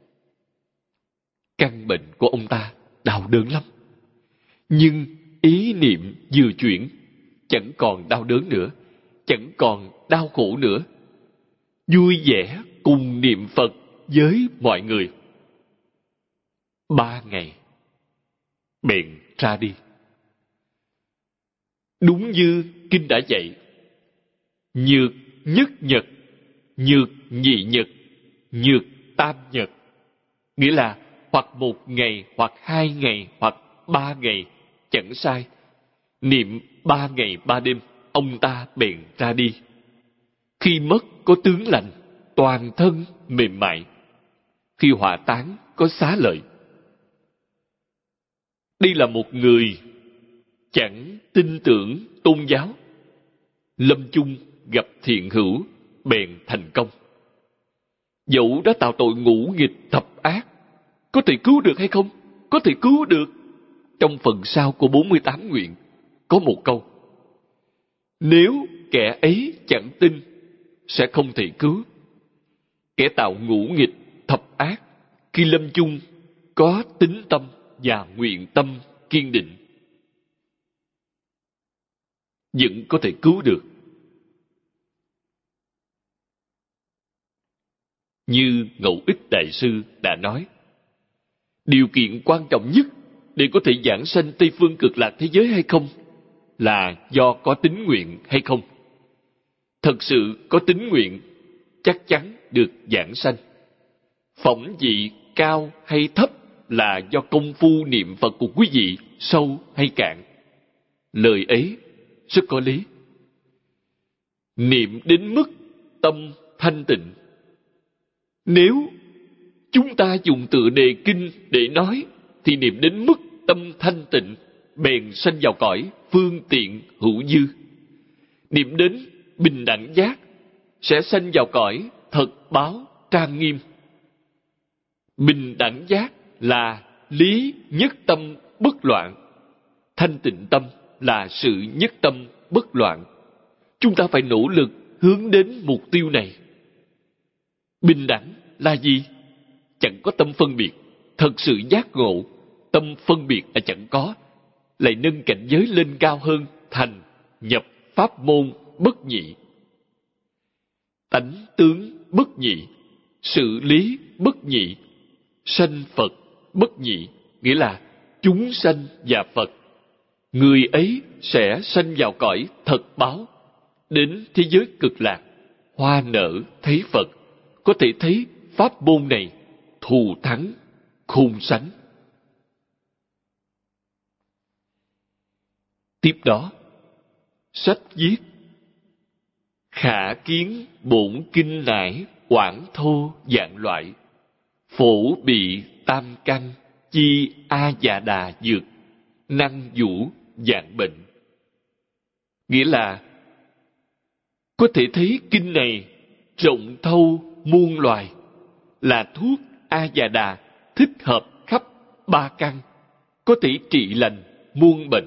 Căn bệnh của ông ta đau đớn lắm. Nhưng ý niệm vừa chuyển, chẳng còn đau đớn nữa, chẳng còn đau khổ nữa. Vui vẻ cùng niệm Phật với mọi người. Ba ngày, bèn ra đi. Đúng như kinh đã dạy, nhược nhất nhật, nhược nhị nhật, nhược tam nhật. Nghĩa là hoặc một ngày, hoặc hai ngày, hoặc ba ngày, chẳng sai. Niệm ba ngày ba đêm, ông ta bèn ra đi. Khi mất có tướng lành, toàn thân mềm mại. Khi hỏa táng có xá lợi. Đây là một người chẳng tin tưởng tôn giáo. Lâm chung gặp thiện hữu, bèn thành công. Dẫu đã tạo tội ngũ nghịch thập ác, có thể cứu được hay không? Có thể cứu được. Trong phần sau của bốn mươi tám nguyện, có một câu: nếu kẻ ấy chẳng tin, sẽ không thể cứu. Kẻ tạo ngũ nghịch thập ác, khi lâm chung có tín tâm và nguyện tâm kiên định, vẫn có thể cứu được. Như Ngẫu Ích Đại Sư đã nói, điều kiện quan trọng nhất để có thể giảng sanh Tây Phương Cực Lạc thế giới hay không là do có tín nguyện hay không. Thật sự có tín nguyện, chắc chắn được giảng sanh. Phẩm vị cao hay thấp là do công phu niệm Phật của quý vị sâu hay cạn. Lời ấy rất có lý. Niệm đến mức tâm thanh tịnh. Nếu chúng ta dùng tựa đề kinh để nói, thì niệm đến mức tâm thanh tịnh, bèn sanh vào cõi phương tiện hữu dư. Niệm đến bình đẳng giác, sẽ sanh vào cõi thật báo trang nghiêm. Bình đẳng giác là lý nhất tâm bất loạn. Thanh tịnh tâm là sự nhất tâm bất loạn. Chúng ta phải nỗ lực hướng đến mục tiêu này. Bình đẳng là gì? Chẳng có tâm phân biệt. Thật sự giác ngộ, tâm phân biệt là chẳng có, lại nâng cảnh giới lên cao hơn, thành nhập pháp môn bất nhị. Tánh tướng bất nhị, sự lý bất nhị, sanh Phật bất nhị, nghĩa là chúng sanh và Phật. Người ấy sẽ sanh vào cõi thật báo, đến thế giới cực lạc, hoa nở thấy Phật, có thể thấy pháp môn này thù thắng khôn sánh. Tiếp đó, sách viết: khả kiến bổn kinh nải quảng thô dạng loại, phổ bị tam căn chi a dạ đà dược, năng vũ dạng bệnh. Nghĩa là có thể thấy kinh này rộng thâu muôn loài, là thuốc A Già Đà thích hợp khắp ba căn, có thể trị lành muôn bệnh.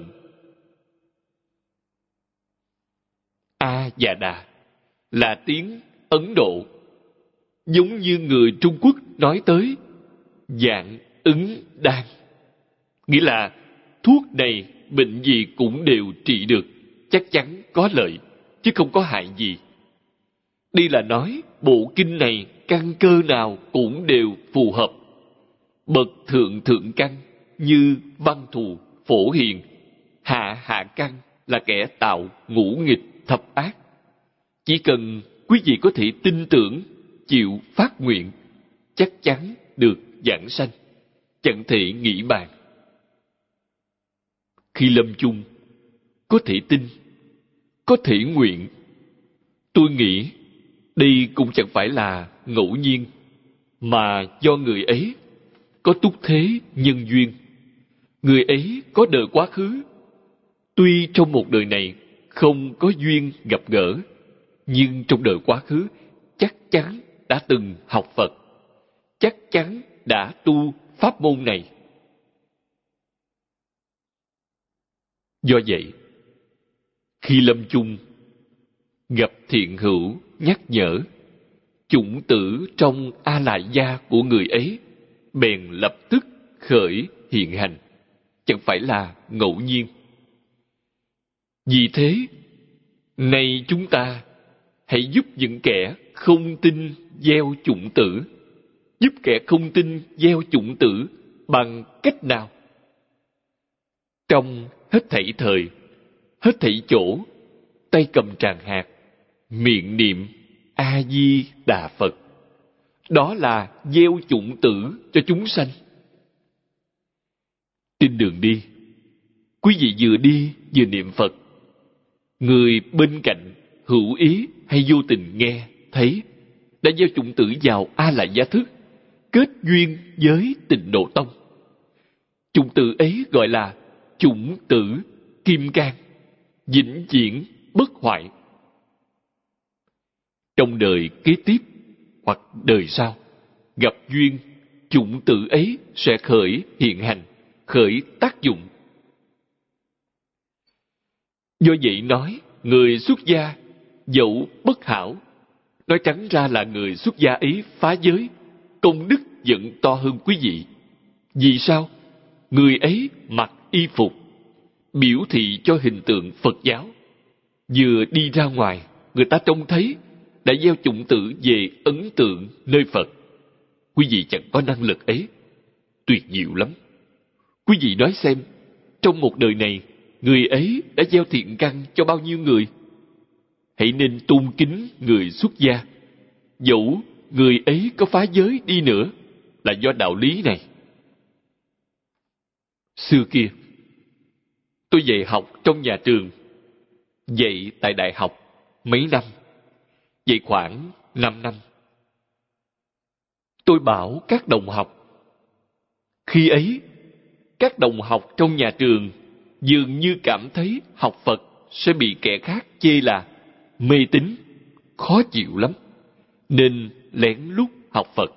A Già Đà là tiếng Ấn Độ, giống như người Trung Quốc nói tới dạng ứng đan, nghĩa là thuốc này bệnh gì cũng đều trị được, chắc chắn có lợi, chứ không có hại gì. Đây là nói bộ kinh này căn cơ nào cũng đều phù hợp. Bậc thượng thượng căn như Văn Thù, Phổ Hiền, hạ hạ căn là kẻ tạo ngũ nghịch thập ác. Chỉ cần quý vị có thể tin tưởng, chịu phát nguyện, chắc chắn được giảng sanh, chẳng thể nghĩ bàn. Khi lâm chung, có thể tin, có thể nguyện. Tôi nghĩ đây cũng chẳng phải là ngẫu nhiên, mà do người ấy có túc thế nhân duyên. Người ấy có đời quá khứ, tuy trong một đời này không có duyên gặp gỡ, nhưng trong đời quá khứ chắc chắn đã từng học Phật, chắc chắn đã tu pháp môn này. Do vậy, khi lâm chung, gặp thiện hữu nhắc nhở, chủng tử trong A Lại Gia của người ấy bèn lập tức khởi hiện hành, chẳng phải là ngẫu nhiên. Vì thế, nay chúng ta hãy giúp những kẻ không tin gieo chủng tử. Giúp kẻ không tin gieo chủng tử bằng cách nào? Trong hết thảy thời, hết thảy chỗ, tay cầm tràng hạt, miệng niệm A Di Đà Phật, đó là gieo chủng tử cho chúng sanh. Trên đường đi, quý vị vừa đi vừa niệm Phật, người bên cạnh hữu ý hay vô tình nghe thấy đã gieo chủng tử vào A Lại Gia thức, kết duyên với Tịnh Độ Tông. Chủng tử ấy gọi là chủng tử kim cang, vĩnh viễn bất hoại. Trong đời kế tiếp hoặc đời sau, gặp duyên, chủng tử ấy sẽ khởi hiện hành, khởi tác dụng. Do vậy nói, người xuất gia dẫu bất hảo, nói trắng ra là người xuất gia ấy phá giới, công đức vẫn to hơn quý vị. Vì sao? Người ấy mặc y phục, biểu thị cho hình tượng Phật giáo. Vừa đi ra ngoài, người ta trông thấy đã gieo chủng tử về ấn tượng nơi Phật. Quý vị chẳng có năng lực ấy, tuyệt diệu lắm. Quý vị nói xem, trong một đời này, người ấy đã gieo thiện căn cho bao nhiêu người? Hãy nên tôn kính người xuất gia, dẫu người ấy có phá giới đi nữa, là do đạo lý này. Xưa kia, tôi dạy học trong nhà trường, dạy tại đại học mấy năm, dạy khoảng năm năm. Tôi bảo các đồng học, khi ấy, các đồng học trong nhà trường dường như cảm thấy học Phật sẽ bị kẻ khác chê là mê tín, khó chịu lắm, nên lén lút học Phật.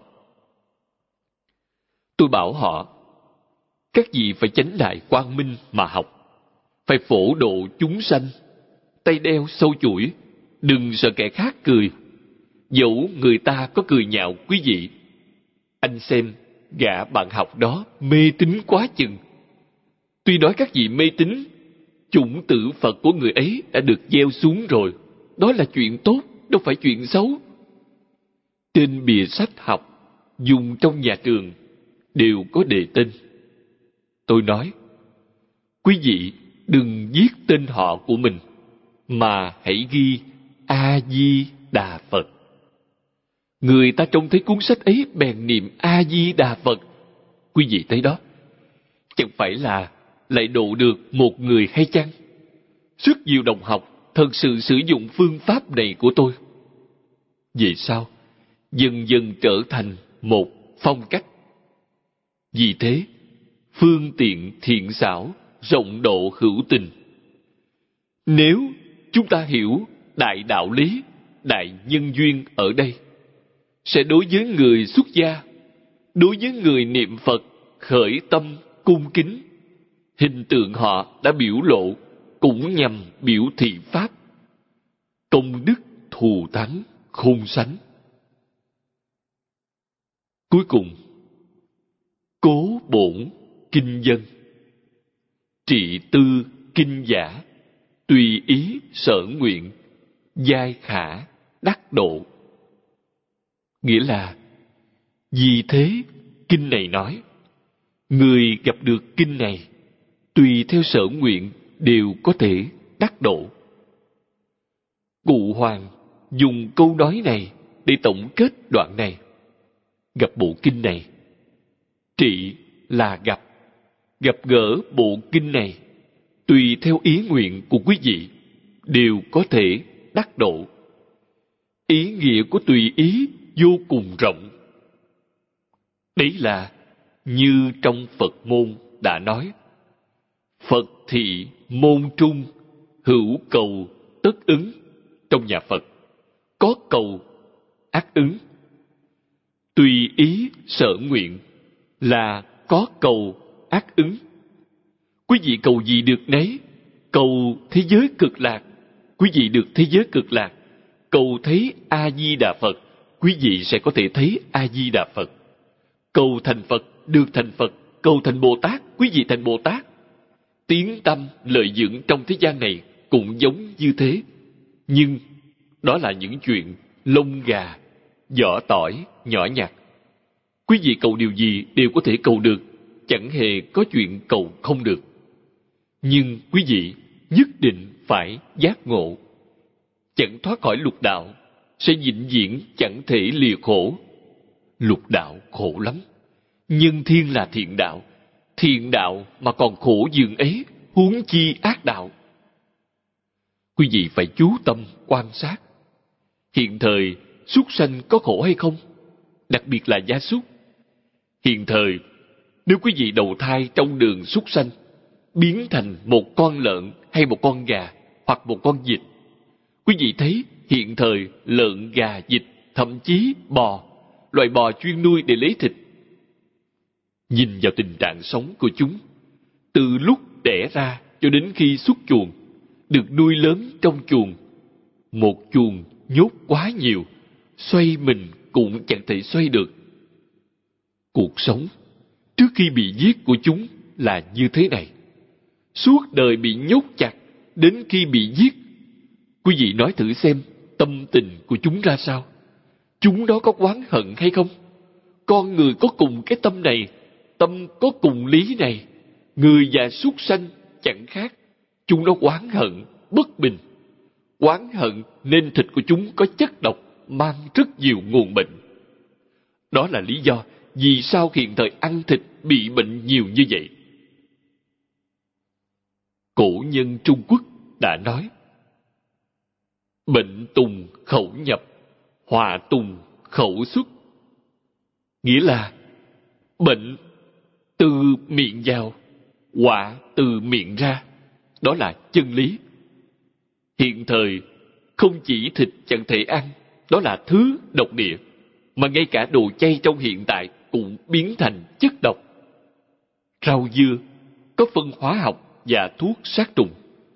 Tôi bảo họ, các vị phải chánh đại quang minh mà học, phải phổ độ chúng sanh, tay đeo sâu chuỗi, đừng sợ kẻ khác cười. Dẫu người ta có cười nhạo quý vị, anh xem gã bạn học đó mê tín quá chừng. Tuy nói các vị mê tín, chủng tử Phật của người ấy đã được gieo xuống rồi, đó là chuyện tốt, đâu phải chuyện xấu. Trên bìa sách học dùng trong nhà trường đều có đề tên. Tôi nói, quý vị đừng viết tên họ của mình, mà hãy ghi A Di Đà Phật. Người ta trông thấy cuốn sách ấy bèn niệm A Di Đà Phật. Quý vị thấy đó, chẳng phải là lại độ được một người hay chăng? Rất nhiều đồng học thật sự sử dụng phương pháp này của tôi. Về sau, dần dần trở thành một phong cách. Vì thế, phương tiện thiện xảo, rộng độ hữu tình. Nếu chúng ta hiểu đại đạo lý, đại nhân duyên ở đây, sẽ đối với người xuất gia, đối với người niệm Phật khởi tâm cung kính. Hình tượng họ đã biểu lộ cũng nhằm biểu thị Pháp. Công đức thù thắng khôn sánh. Cuối cùng, cố bổn kinh dân, trị tư kinh giả, tùy ý sở nguyện, giai khả đắc độ. Nghĩa là, vì thế kinh này nói, người gặp được kinh này, tùy theo sở nguyện đều có thể đắc độ. Cụ Hoàng dùng câu nói này để tổng kết đoạn này. Gặp bộ kinh này, trị là gặp, gặp gỡ bộ kinh này, tùy theo ý nguyện của quý vị, đều có thể đắc độ. Ý nghĩa của tùy ý vô cùng rộng. Đấy là như trong Phật môn đã nói, Phật thị môn trung, hữu cầu tất ứng. Trong nhà Phật, có cầu ác ứng. Tùy ý sở nguyện là có cầu ác ứng. Quý vị cầu gì được nấy. Cầu thế giới cực lạc, quý vị được thế giới cực lạc. Cầu thấy A-di-đà Phật, quý vị sẽ có thể thấy A-di-đà Phật. Cầu thành Phật, được thành Phật. Cầu thành Bồ Tát, quý vị thành Bồ Tát. Tiếng tâm lợi dưỡng trong thế gian này cũng giống như thế. Nhưng đó là những chuyện lông gà, vỏ tỏi, nhỏ nhặt. Quý vị cầu điều gì đều có thể cầu được, chẳng hề có chuyện cầu không được. Nhưng quý vị nhất định phải giác ngộ. Chẳng thoát khỏi lục đạo, sẽ vĩnh viễn chẳng thể lìa khổ. Lục đạo khổ lắm. Nhân thiên là thiện đạo. Thiện đạo mà còn khổ dường ấy, huống chi ác đạo. Quý vị phải chú tâm quan sát. Hiện thời, súc sanh có khổ hay không? Đặc biệt là gia súc. Hiện thời, nếu quý vị đầu thai trong đường súc sanh, biến thành một con lợn hay một con gà hoặc một con vịt, quý vị thấy hiện thời lợn, gà, vịt, thậm chí bò, loại bò chuyên nuôi để lấy thịt. Nhìn vào tình trạng sống của chúng, từ lúc đẻ ra cho đến khi xuất chuồng, được nuôi lớn trong chuồng. Một chuồng nhốt quá nhiều, xoay mình cũng chẳng thể xoay được. Cuộc sống trước khi bị giết của chúng là như thế này. Suốt đời bị nhốt chặt đến khi bị giết. Quý vị nói thử xem tâm tình của chúng ra sao. Chúng đó có oán hận hay không? Con người có cùng cái tâm này, tâm có cùng lý này. Người và súc sanh chẳng khác. Chúng nó oán hận, bất bình. Oán hận nên thịt của chúng có chất độc, mang rất nhiều nguồn bệnh. Đó là lý do vì sao hiện thời ăn thịt bị bệnh nhiều như vậy. Cổ nhân Trung Quốc đã nói, bệnh tùng khẩu nhập, họa tùng khẩu xuất. Nghĩa là bệnh từ miệng vào, họa từ miệng ra. Đó là chân lý. Hiện thời không chỉ thịt chẳng thể ăn, đó là thứ độc địa, mà ngay cả đồ chay trong hiện tại cũng biến thành chất độc. Rau dưa có phân hóa học và thuốc sát trùng.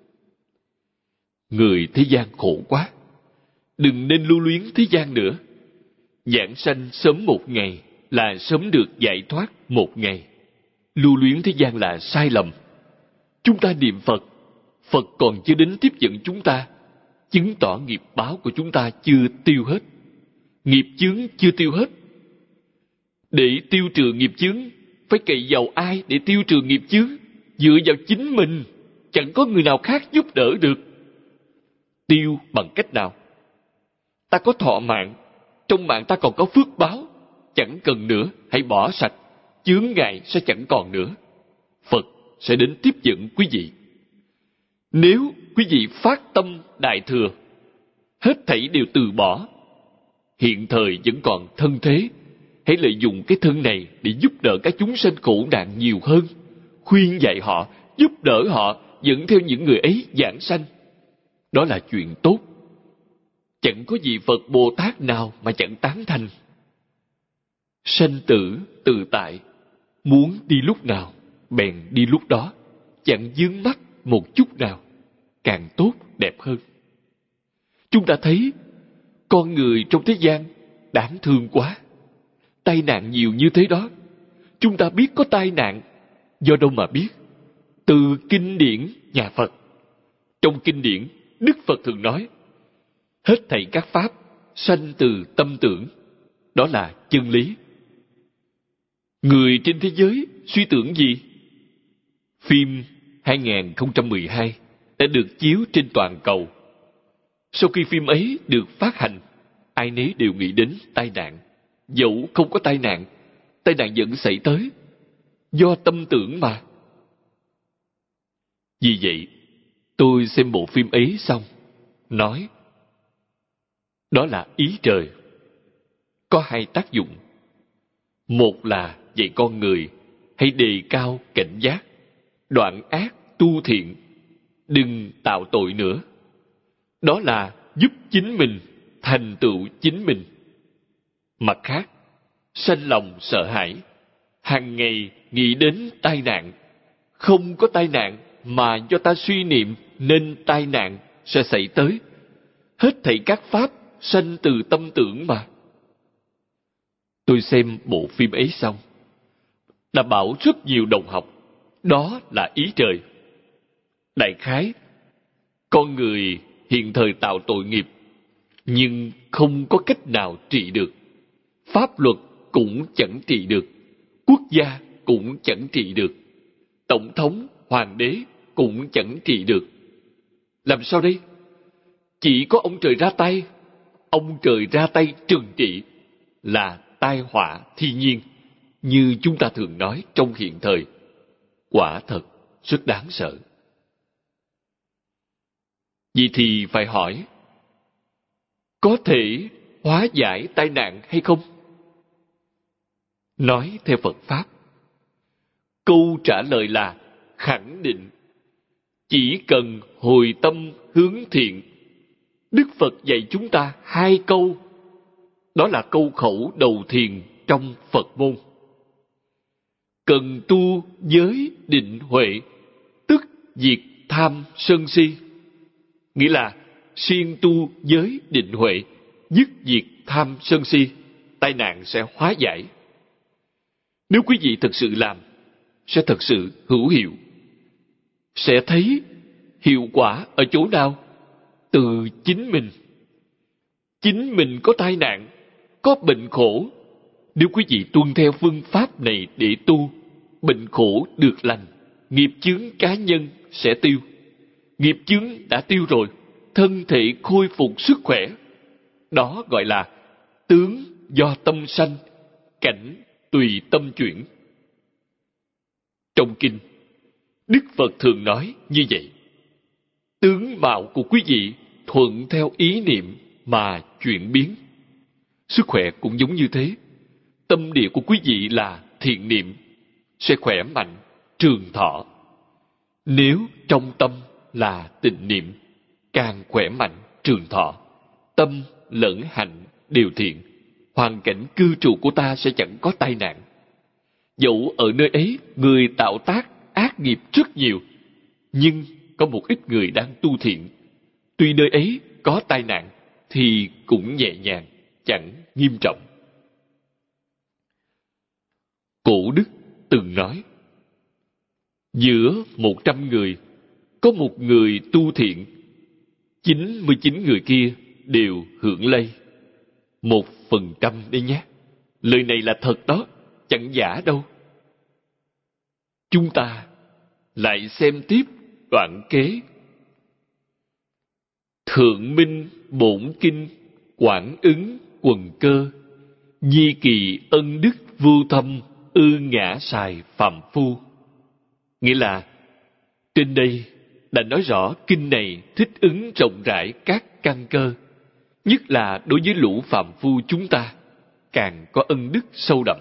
Người thế gian khổ quá, đừng nên lưu luyến thế gian nữa. Giảng sanh sớm một ngày là sớm được giải thoát một ngày. Lưu luyến thế gian là sai lầm. Chúng ta niệm Phật, Phật còn chưa đến tiếp dẫn chúng ta, chứng tỏ nghiệp báo của chúng ta chưa tiêu hết. Nghiệp chướng chưa tiêu hết. Để tiêu trừ nghiệp chướng, phải cậy vào ai để tiêu trừ nghiệp chướng? Dựa vào chính mình, chẳng có người nào khác giúp đỡ được. Tiêu bằng cách nào? Ta có thọ mạng, trong mạng ta còn có phước báo, chẳng cần nữa, hãy bỏ sạch, chướng ngại sẽ chẳng còn nữa. Phật sẽ đến tiếp dẫn quý vị. Nếu quý vị phát tâm đại thừa, hết thảy đều từ bỏ, hiện thời vẫn còn thân thế, hãy lợi dụng cái thân này để giúp đỡ các chúng sanh khổ nạn nhiều hơn, khuyên dạy họ, giúp đỡ họ dẫn theo những người ấy giảng sanh. Đó là chuyện tốt. Chẳng có gì Phật Bồ Tát nào mà chẳng tán thành. Sanh tử tự tại, muốn đi lúc nào bèn đi lúc đó, chẳng vướng mắc một chút nào, càng tốt đẹp hơn. Chúng ta thấy con người trong thế gian đáng thương quá. Tai nạn nhiều như thế đó. Chúng ta biết có tai nạn, do đâu mà biết? Từ kinh điển nhà Phật. Trong kinh điển, Đức Phật thường nói, hết thảy các pháp sanh từ tâm tưởng. Đó là chân lý. Người trên thế giới suy tưởng gì? Phim hai không một hai đã được chiếu trên toàn cầu. Sau khi phim ấy được phát hành, ai nấy đều nghĩ đến tai nạn. Dẫu không có tai nạn, tai nạn vẫn xảy tới, do tâm tưởng mà. Vì vậy, tôi xem bộ phim ấy xong, nói, đó là ý trời. Có hai tác dụng. Một là dạy con người hãy đề cao cảnh giác, đoạn ác tu thiện, đừng tạo tội nữa. Đó là giúp chính mình thành tựu chính mình. Mặt khác, sanh lòng sợ hãi, hàng ngày nghĩ đến tai nạn. Không có tai nạn mà do ta suy niệm nên tai nạn sẽ xảy tới. Hết thảy các pháp sanh từ tâm tưởng mà. Tôi xem bộ phim ấy xong, đã bảo rất nhiều đồng học, đó là ý trời. Đại khái, con người hiện thời tạo tội nghiệp, nhưng không có cách nào trị được. Pháp luật cũng chẳng trị được, quốc gia cũng chẳng trị được, tổng thống, hoàng đế cũng chẳng trị được. Làm sao đây? Chỉ có ông trời ra tay. Ông trời ra tay trừng trị là tai họa thiên nhiên, như chúng ta thường nói trong hiện thời. Quả thật rất đáng sợ. Vậy thì phải hỏi, có thể hóa giải tai nạn hay không? Nói theo Phật Pháp, câu trả lời là khẳng định. Chỉ cần hồi tâm hướng thiện. Đức Phật dạy chúng ta hai câu. Đó là câu khẩu đầu thiền trong Phật môn. Cần tu giới định huệ, tức diệt tham sân si. Nghĩa là siêng tu giới định huệ, dứt diệt tham sân si, tai nạn sẽ hóa giải. Nếu quý vị thật sự làm, sẽ thật sự hữu hiệu. Sẽ thấy hiệu quả ở chỗ nào? Từ chính mình. Chính mình có tai nạn, có bệnh khổ. Nếu quý vị tuân theo phương pháp này để tu, bệnh khổ được lành, nghiệp chướng cá nhân sẽ tiêu. Nghiệp chướng đã tiêu rồi, thân thể khôi phục sức khỏe. Đó gọi là tướng do tâm sanh, cảnh tùy tâm chuyển. Trong kinh, Đức Phật thường nói như vậy. Tướng mạo của quý vị thuận theo ý niệm mà chuyển biến. Sức khỏe cũng giống như thế. Tâm địa của quý vị là thiện niệm, sẽ khỏe mạnh, trường thọ. Nếu trong tâm là tịnh niệm, càng khỏe mạnh, trường thọ. Tâm lẫn hạnh đều thiện, hoàn cảnh cư trụ của ta sẽ chẳng có tai nạn. Dẫu ở nơi ấy người tạo tác ác nghiệp rất nhiều, nhưng có một ít người đang tu thiện. Tuy nơi ấy có tai nạn thì cũng nhẹ nhàng, chẳng nghiêm trọng. Cổ đức từng nói, giữa một trăm người có một người tu thiện, chín mươi chín người kia đều hưởng lây. Một phần trăm đấy nhé. Lời này là thật đó, chẳng giả đâu. Chúng ta lại xem tiếp đoạn kế. Thượng minh bổn kinh quảng ứng quần cơ, nhi kỳ ân đức vô thâm ư ngã sài phàm phu. Nghĩa là trên đây đã nói rõ kinh này thích ứng rộng rãi các căn cơ, nhất là đối với lũ phàm phu chúng ta, càng có ân đức sâu đậm.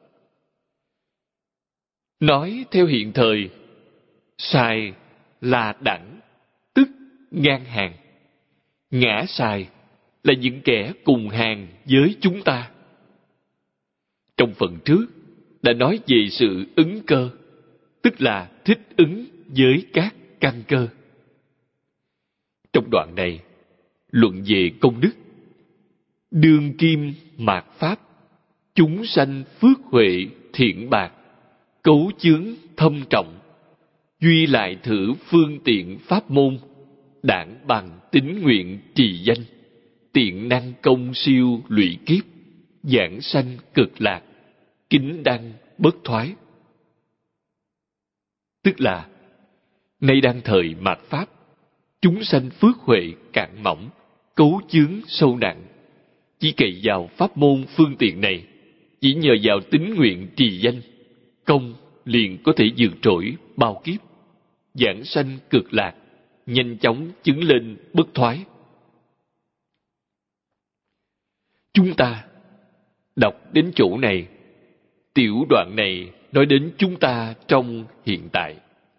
Nói theo hiện thời, sài là đẳng, tức ngang hàng. Ngã sài là những kẻ cùng hàng với chúng ta. Trong phần trước đã nói về sự ứng cơ, tức là thích ứng với các căn cơ. Trong đoạn này luận về công đức. Đương kim mạt pháp, chúng sanh phước huệ thiện bạc, cấu chướng thâm trọng, duy lại thử phương tiện pháp môn, đảng bằng tín nguyện trì danh, tiện năng công siêu lụy kiếp, giảng sanh cực lạc, kính đăng bất thoái. Tức là nay đang thời mạt pháp, chúng sanh phước huệ cạn mỏng, cấu chướng sâu nặng, chỉ cậy vào pháp môn phương tiện này, chỉ nhờ vào tín nguyện trì danh, công liền có thể vượt trội bao kiếp, giảng sanh cực lạc, nhanh chóng chứng lên bất thoái. Chúng ta đọc đến chỗ này, tiểu đoạn này nói đến chúng ta trong hiện tại.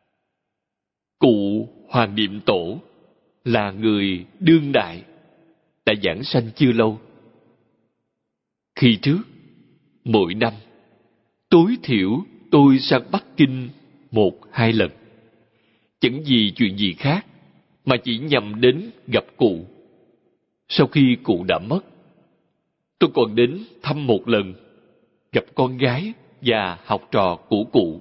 Cụ Hoàng Niệm Tổ là người đương đại, đã giảng sanh chưa lâu. Khi trước, mỗi năm, tối thiểu tôi sang Bắc Kinh một hai lần. Chẳng vì chuyện gì khác, mà chỉ nhằm đến gặp cụ. Sau khi cụ đã mất, tôi còn đến thăm một lần, gặp con gái và học trò của cụ.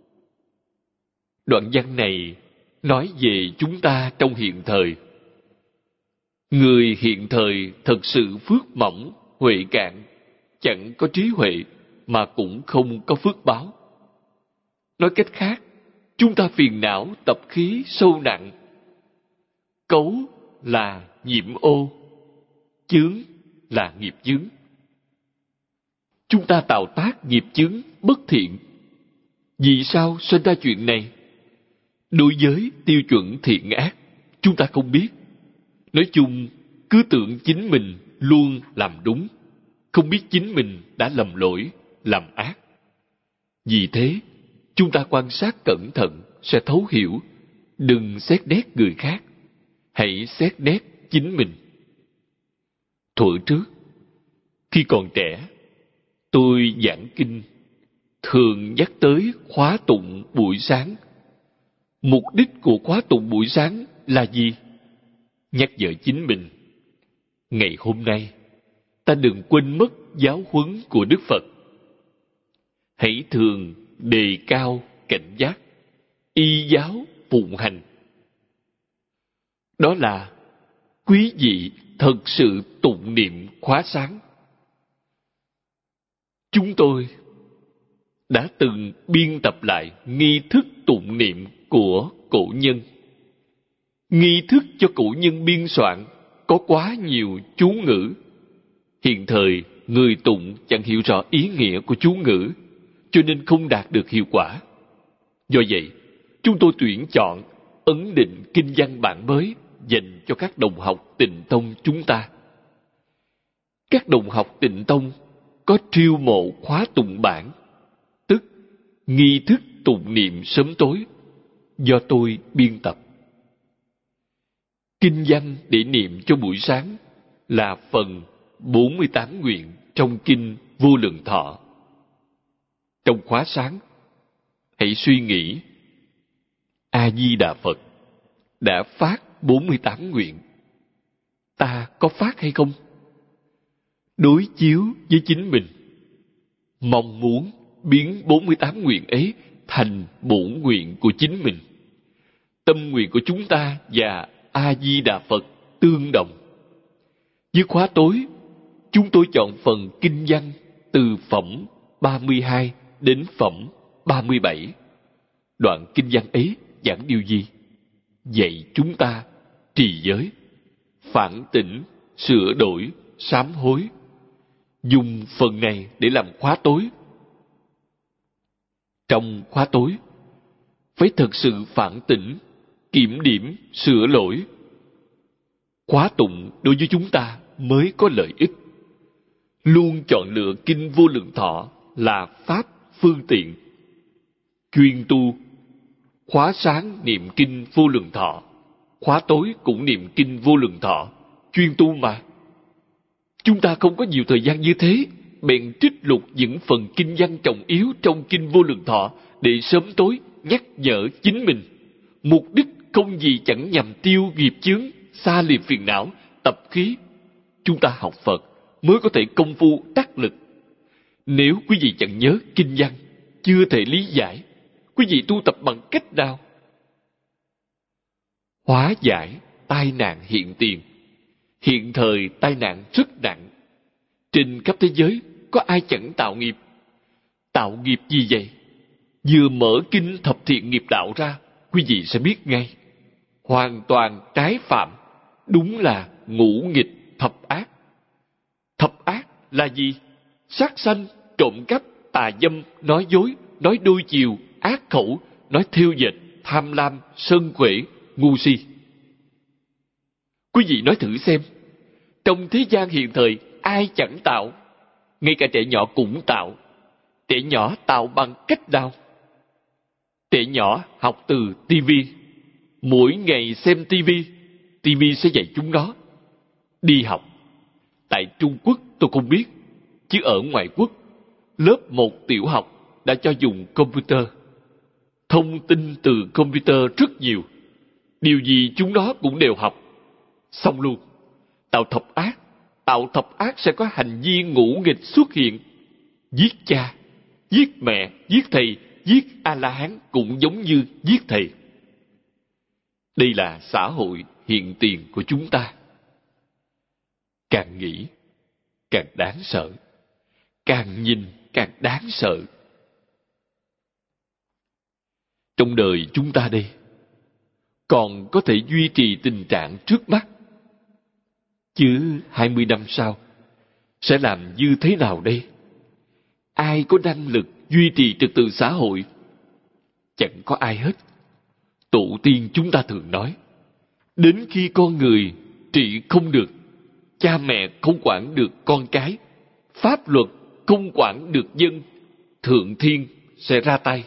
Đoạn văn này nói về chúng ta trong hiện thời. Người hiện thời thật sự phước mỏng, huệ cạn, chẳng có trí huệ mà cũng không có phước báo. Nói cách khác, chúng ta phiền não tập khí sâu nặng. Cấu là nhiễm ô, chướng là nghiệp chướng. Chúng ta tạo tác nghiệp chướng bất thiện. Vì sao sinh ra chuyện này? Đối với tiêu chuẩn thiện ác, chúng ta không biết. Nói chung, cứ tưởng chính mình luôn làm đúng, không biết chính mình đã lầm lỗi, làm ác. Vì thế, chúng ta quan sát cẩn thận sẽ thấu hiểu, đừng xét nét người khác, hãy xét nét chính mình. Thuở trước, khi còn trẻ, tôi giảng kinh, thường nhắc tới khóa tụng buổi sáng. Mục đích của khóa tụng buổi sáng là gì? Nhắc nhở chính mình, ngày hôm nay, ta đừng quên mất giáo huấn của Đức Phật. Hãy thường đề cao cảnh giác, y giáo phụng hành. Đó là quý vị thật sự tụng niệm khóa sáng. Chúng tôi đã từng biên tập lại nghi thức tụng niệm của cổ nhân. Nghi thức cho cổ nhân biên soạn có quá nhiều chú ngữ. Hiện thời, người tụng chẳng hiểu rõ ý nghĩa của chú ngữ, cho nên không đạt được hiệu quả. Do vậy, chúng tôi tuyển chọn ấn định kinh văn bản mới dành cho các đồng học Tịnh Tông chúng ta. Các đồng học Tịnh Tông có triêu mộ khóa tụng bản, tức nghi thức tụng niệm sớm tối, do tôi biên tập. Kinh văn để niệm cho buổi sáng là phần bốn mươi tám nguyện trong kinh Vô Lượng Thọ. Trong khóa sáng, hãy suy nghĩ, A-di-đà Phật đã phát bốn mươi tám nguyện. Ta có phát hay không? Đối chiếu với chính mình, mong muốn biến bốn mươi tám nguyện ấy thành bổn nguyện của chính mình. Tâm nguyện của chúng ta và A-di-đà Phật tương đồng. Với khóa tối, chúng tôi chọn phần kinh văn từ phẩm ba mươi hai đến phẩm ba mươi bảy. Đoạn kinh văn ấy giảng điều gì? Dạy chúng ta trì giới, phản tỉnh, sửa đổi, sám hối. Dùng phần này để làm khóa tối. Trong khóa tối, phải thật sự phản tỉnh, kiểm điểm, sửa lỗi. Khóa tụng đối với chúng ta mới có lợi ích. Luôn chọn lựa kinh Vô Lượng Thọ là pháp phương tiện. Chuyên tu, khóa sáng niệm kinh Vô Lượng Thọ, khóa tối cũng niệm kinh Vô Lượng Thọ, chuyên tu mà. Chúng ta không có nhiều thời gian như thế, bèn trích lục những phần kinh văn trọng yếu trong kinh Vô Lượng Thọ để sớm tối nhắc nhở chính mình. Mục đích không gì chẳng nhằm tiêu nghiệp chướng, xa liệm phiền não, tập khí. Chúng ta học Phật mới có thể công phu đắc lực. Nếu quý vị chẳng nhớ kinh văn, chưa thể lý giải, quý vị tu tập bằng cách nào? Hóa giải tai nạn hiện tiền. Hiện thời tai nạn rất nặng. Trên khắp thế giới có ai chẳng tạo nghiệp? Tạo nghiệp gì vậy? Vừa mở kinh thập thiện nghiệp đạo ra, quý vị sẽ biết ngay. Hoàn toàn trái phạm, đúng là ngũ nghịch thập ác. Thập ác là gì? Sát sanh, trộm cắp, tà dâm, nói dối, nói đôi chiều, ác khẩu, nói thêu dệt, tham lam, sân quệ, ngu si. Quý vị nói thử xem, trong thế gian hiện thời ai chẳng tạo? Ngay cả trẻ nhỏ cũng tạo. Trẻ nhỏ tạo bằng cách nào? Trẻ nhỏ học từ tivi. Mỗi ngày xem tivi, tivi sẽ dạy chúng nó đi học. Tại Trung Quốc tôi không biết, chứ ở ngoại quốc, lớp một tiểu học đã cho dùng computer. Thông tin từ computer rất nhiều. Điều gì chúng nó cũng đều học. Xong luôn. Tạo thập ác. Tạo thập ác sẽ có hành vi ngũ nghịch xuất hiện. Giết cha, giết mẹ, giết thầy, giết A-la-hán cũng giống như giết thầy. Đây là xã hội hiện tiền của chúng ta. Càng nghĩ, càng đáng sợ. Càng nhìn, càng đáng sợ. Trong đời chúng ta đây, còn có thể duy trì tình trạng trước mắt, chứ hai mươi năm sau sẽ làm như thế nào đây? Ai có năng lực duy trì trật tự xã hội? Chẳng có ai hết. Tổ tiên chúng ta thường nói, đến khi con người trị không được, cha mẹ không quản được con cái, pháp luật không quản được dân, Thượng Thiên sẽ ra tay.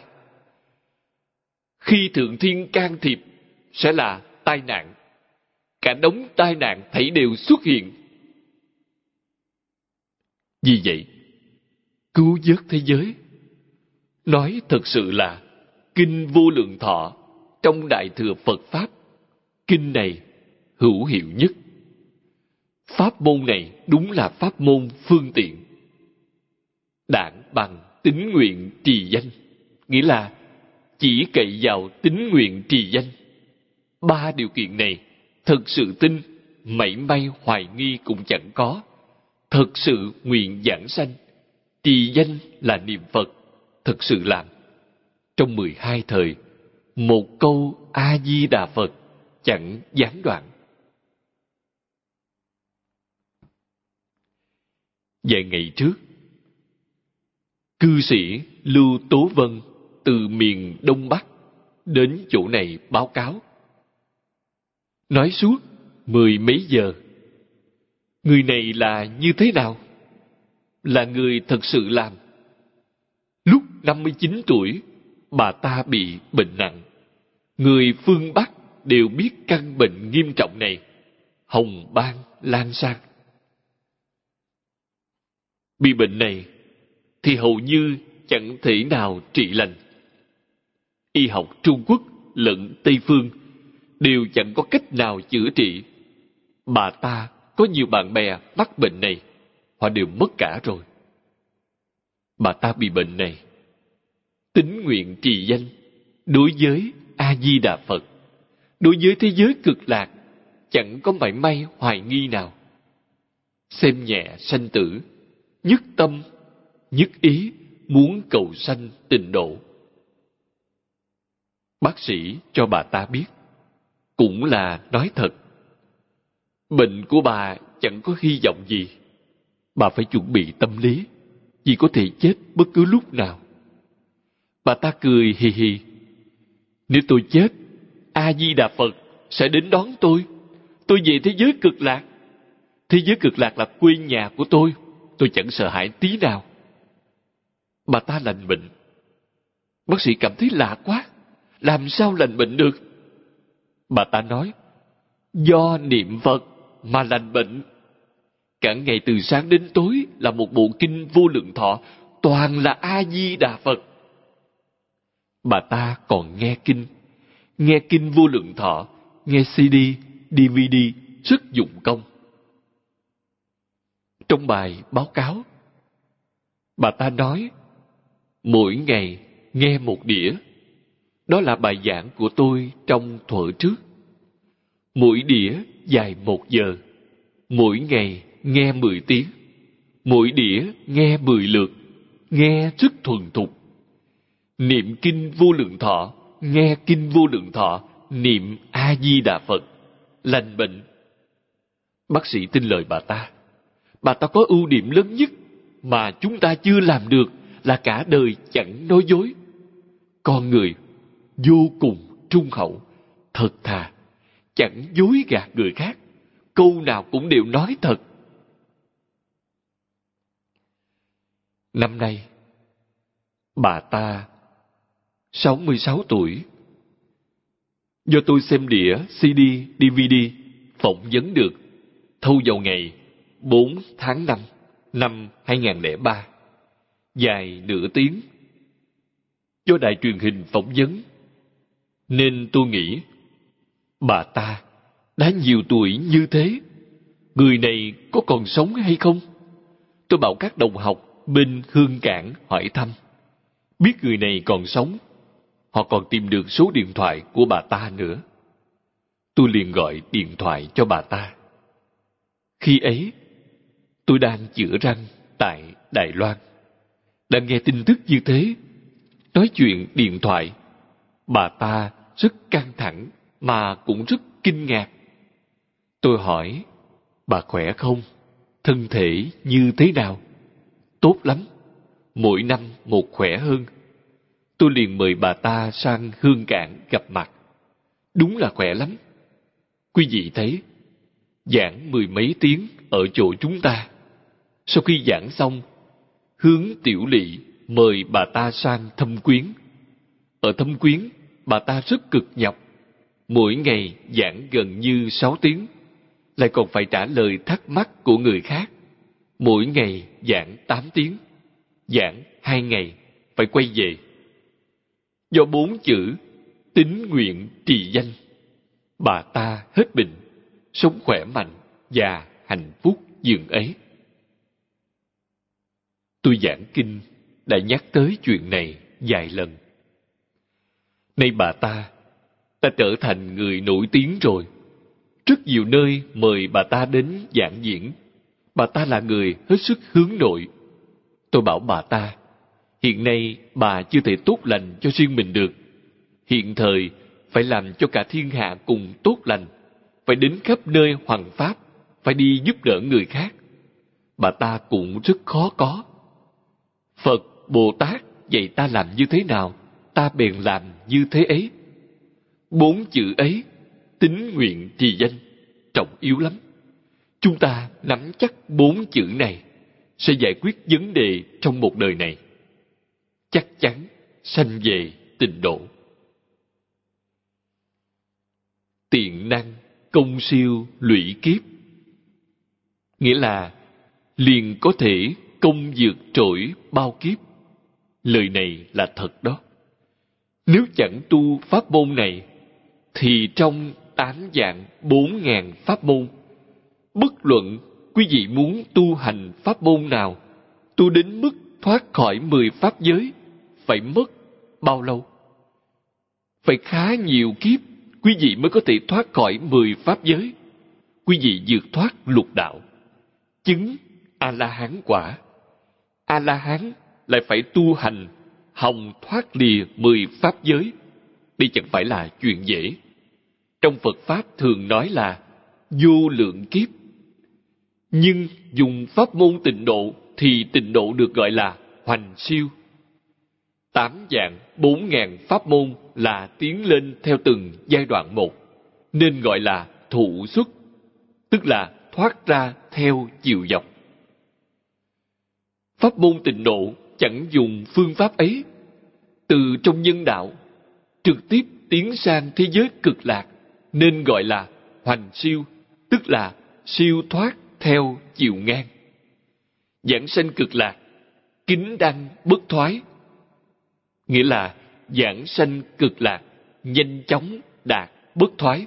Khi Thượng Thiên can thiệp sẽ là tai nạn. Cả đống tai nạn thảy đều xuất hiện. Vì vậy, cứu vớt thế giới, nói thật sự là Kinh Vô Lượng Thọ trong Đại Thừa Phật Pháp, kinh này hữu hiệu nhất. Pháp môn này đúng là pháp môn phương tiện. Đảng bằng tín nguyện trì danh, nghĩa là chỉ cậy vào tín nguyện trì danh. Ba điều kiện này, thật sự tin, mảy may hoài nghi cũng chẳng có. Thật sự nguyện giảng sanh, trì danh là niệm Phật, thật sự làm. Trong mười hai thời, một câu A-di-đà Phật chẳng gián đoạn. Vài ngày trước, cư sĩ Lưu Tố Vân từ miền Đông Bắc đến chỗ này báo cáo. Nói suốt mười mấy giờ. Người này là như thế nào? Là người thật sự làm. Lúc năm mươi chín tuổi, bà ta bị bệnh nặng. Người phương Bắc đều biết căn bệnh nghiêm trọng này. Hồng ban lan sang. Bị bệnh này thì hầu như chẳng thể nào trị lành. Y học Trung Quốc lẫn Tây Phương đều chẳng có cách nào chữa trị. Bà ta có nhiều bạn bè mắc bệnh này, họ đều mất cả rồi. Bà ta bị bệnh này, tín nguyện trì danh đối với A-di-đà Phật, đối với thế giới cực lạc chẳng có mảy may hoài nghi nào. Xem nhẹ sanh tử, nhất tâm, nhất ý muốn cầu sanh tịnh độ. Bác sĩ cho bà ta biết, cũng là nói thật. Bệnh của bà chẳng có hy vọng gì. Bà phải chuẩn bị tâm lý, vì có thể chết bất cứ lúc nào. Bà ta cười hì hì. Nếu tôi chết, A-di-đà Phật sẽ đến đón tôi. Tôi về thế giới cực lạc. Thế giới cực lạc là quê nhà của tôi. Tôi chẳng sợ hãi tí nào. Bà ta lành bệnh. Bác sĩ cảm thấy lạ quá. Làm sao lành bệnh được? Bà ta nói, do niệm Phật mà lành bệnh. Cả ngày từ sáng đến tối là một bộ kinh Vô Lượng Thọ, toàn là A-di-đà Phật. Bà ta còn nghe kinh, nghe kinh Vô Lượng Thọ, nghe xê đê, đê vê đê rất dụng công. Trong bài báo cáo, bà ta nói, mỗi ngày nghe một đĩa. Đó là bài giảng của tôi trong thuở trước. Mỗi đĩa dài một giờ, mỗi ngày nghe mười tiếng, mỗi đĩa nghe mười lượt, nghe rất thuần thục. Niệm kinh Vô Lượng Thọ, nghe kinh Vô Lượng Thọ, niệm A-di-đà Phật, lành bệnh. Bác sĩ tin lời bà ta. Bà ta có ưu điểm lớn nhất mà chúng ta chưa làm được là cả đời chẳng nói dối. Con người vô cùng trung hậu, thật thà, chẳng dối gạt người khác, câu nào cũng đều nói thật. Năm nay, bà ta sáu mươi sáu tuổi. Do tôi xem đĩa xê đê, đê vê đê phỏng vấn được thâu vào ngày bốn tháng năm năm hai nghìn lẻ ba, dài nửa tiếng. Do đài truyền hình phỏng vấn, nên tôi nghĩ, bà ta đã nhiều tuổi như thế, người này có còn sống hay không? Tôi bảo các đồng học bên Hương Cảng hỏi thăm. Biết người này còn sống, họ còn tìm được số điện thoại của bà ta nữa. Tôi liền gọi điện thoại cho bà ta. Khi ấy, tôi đang chữa răng tại Đài Loan. Đang nghe tin tức như thế, nói chuyện điện thoại, bà ta rất căng thẳng mà cũng rất kinh ngạc. Tôi hỏi, bà khỏe không? Thân thể như thế nào? Tốt lắm, mỗi năm một khỏe hơn. Tôi liền mời bà ta sang Hương Cảng gặp mặt. Đúng là khỏe lắm. Quý vị thấy, giảng mười mấy tiếng ở chỗ chúng ta. Sau khi giảng xong, Hướng Tiểu Lỵ mời bà ta sang Thâm Quyến. Ở Thâm Quyến, bà ta rất cực nhọc. Mỗi ngày giảng gần như sáu tiếng, lại còn phải trả lời thắc mắc của người khác. Mỗi ngày giảng tám tiếng, giảng hai ngày, phải quay về. Do bốn chữ tín nguyện trì danh, bà ta hết bệnh, sống khỏe mạnh và hạnh phúc dường ấy. Tôi giảng kinh đã nhắc tới chuyện này vài lần. Nay bà ta đã trở thành người nổi tiếng rồi. Rất nhiều nơi mời bà ta đến giảng diễn. Bà ta là người hết sức hướng nội. Tôi bảo bà ta, hiện nay bà chưa thể tốt lành cho riêng mình được. Hiện thời phải làm cho cả thiên hạ cùng tốt lành, phải đến khắp nơi hoằng pháp, phải đi giúp đỡ người khác. Bà ta cũng rất khó có. Phật, Bồ Tát dạy ta làm như thế nào, ta bèn làm như thế ấy. Bốn chữ ấy, tín nguyện trì danh, trọng yếu lắm. Chúng ta nắm chắc bốn chữ này sẽ giải quyết vấn đề trong một đời này. Chắc chắn sanh về tịnh độ. Tiện năng công siêu lụy kiếp, nghĩa là liền có thể công vượt trội bao kiếp. Lời này là thật đó. Nếu chẳng tu pháp môn này, thì trong tám vạn bốn ngàn pháp môn, bất luận quý vị muốn tu hành pháp môn nào, tu đến mức thoát khỏi mười pháp giới, phải mất bao lâu? Phải khá nhiều kiếp, quý vị mới có thể thoát khỏi mười pháp giới. Quý vị vượt thoát lục đạo, chứng A-la-hán quả. A-la-hán lại phải tu hành hòng thoát lìa mười pháp giới. Đây chẳng phải là chuyện dễ. Trong Phật Pháp thường nói là vô lượng kiếp. Nhưng dùng pháp môn tịnh độ thì tịnh độ được gọi là hoành siêu. Tám vạn bốn ngàn pháp môn là tiến lên theo từng giai đoạn một, nên gọi là thụ xuất, tức là thoát ra theo chiều dọc. Pháp môn tịnh độ chẳng dùng phương pháp ấy, từ trong nhân đạo trực tiếp tiến sang thế giới cực lạc, nên gọi là hoành siêu, tức là siêu thoát theo chiều ngang. Giảng sanh cực lạc, kính đăng bất thoái, nghĩa là giảng sanh cực lạc, nhanh chóng đạt bất thoái.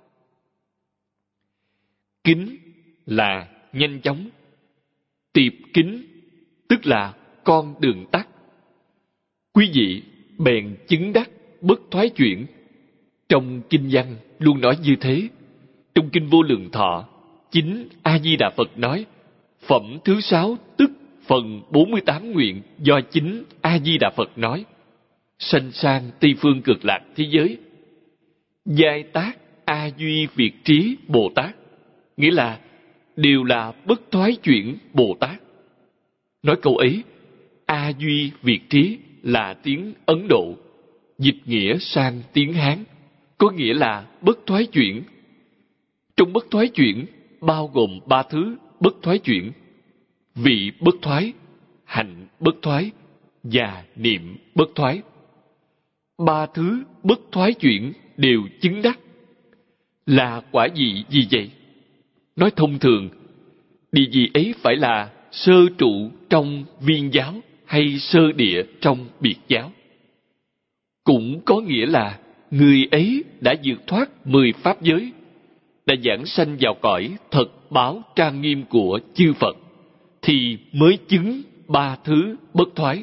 Kính là nhanh chóng, tiệp kính tức là con đường tắt. Quý vị bèn chứng đắc bất thoái chuyển. Trong kinh văn luôn nói như thế. Trong kinh Vô Lượng Thọ, chính A Di Đà Phật nói, phẩm thứ sáu tức phần bốn mươi tám nguyện do chính A Di Đà Phật nói, sanh sang Tây phương cực lạc thế giới. Giai tác A Duy Việt Trí Bồ Tát, nghĩa là đều là bất thoái chuyển Bồ Tát. Nói câu ấy, A Duy Việt Trí là tiếng Ấn Độ, dịch nghĩa sang tiếng Hán, có nghĩa là bất thoái chuyển. Trong bất thoái chuyển bao gồm ba thứ bất thoái chuyển: vị bất thoái, hạnh bất thoái và niệm bất thoái. Ba thứ bất thoái chuyển đều chứng đắc. Là quả vị gì vậy? Nói thông thường, địa vị ấy phải là sơ trụ trong viên giáo hay sơ địa trong biệt giáo. Cũng có nghĩa là người ấy đã vượt thoát mười pháp giới, đã giảng sanh vào cõi thật báo trang nghiêm của chư Phật, thì mới chứng ba thứ bất thoái.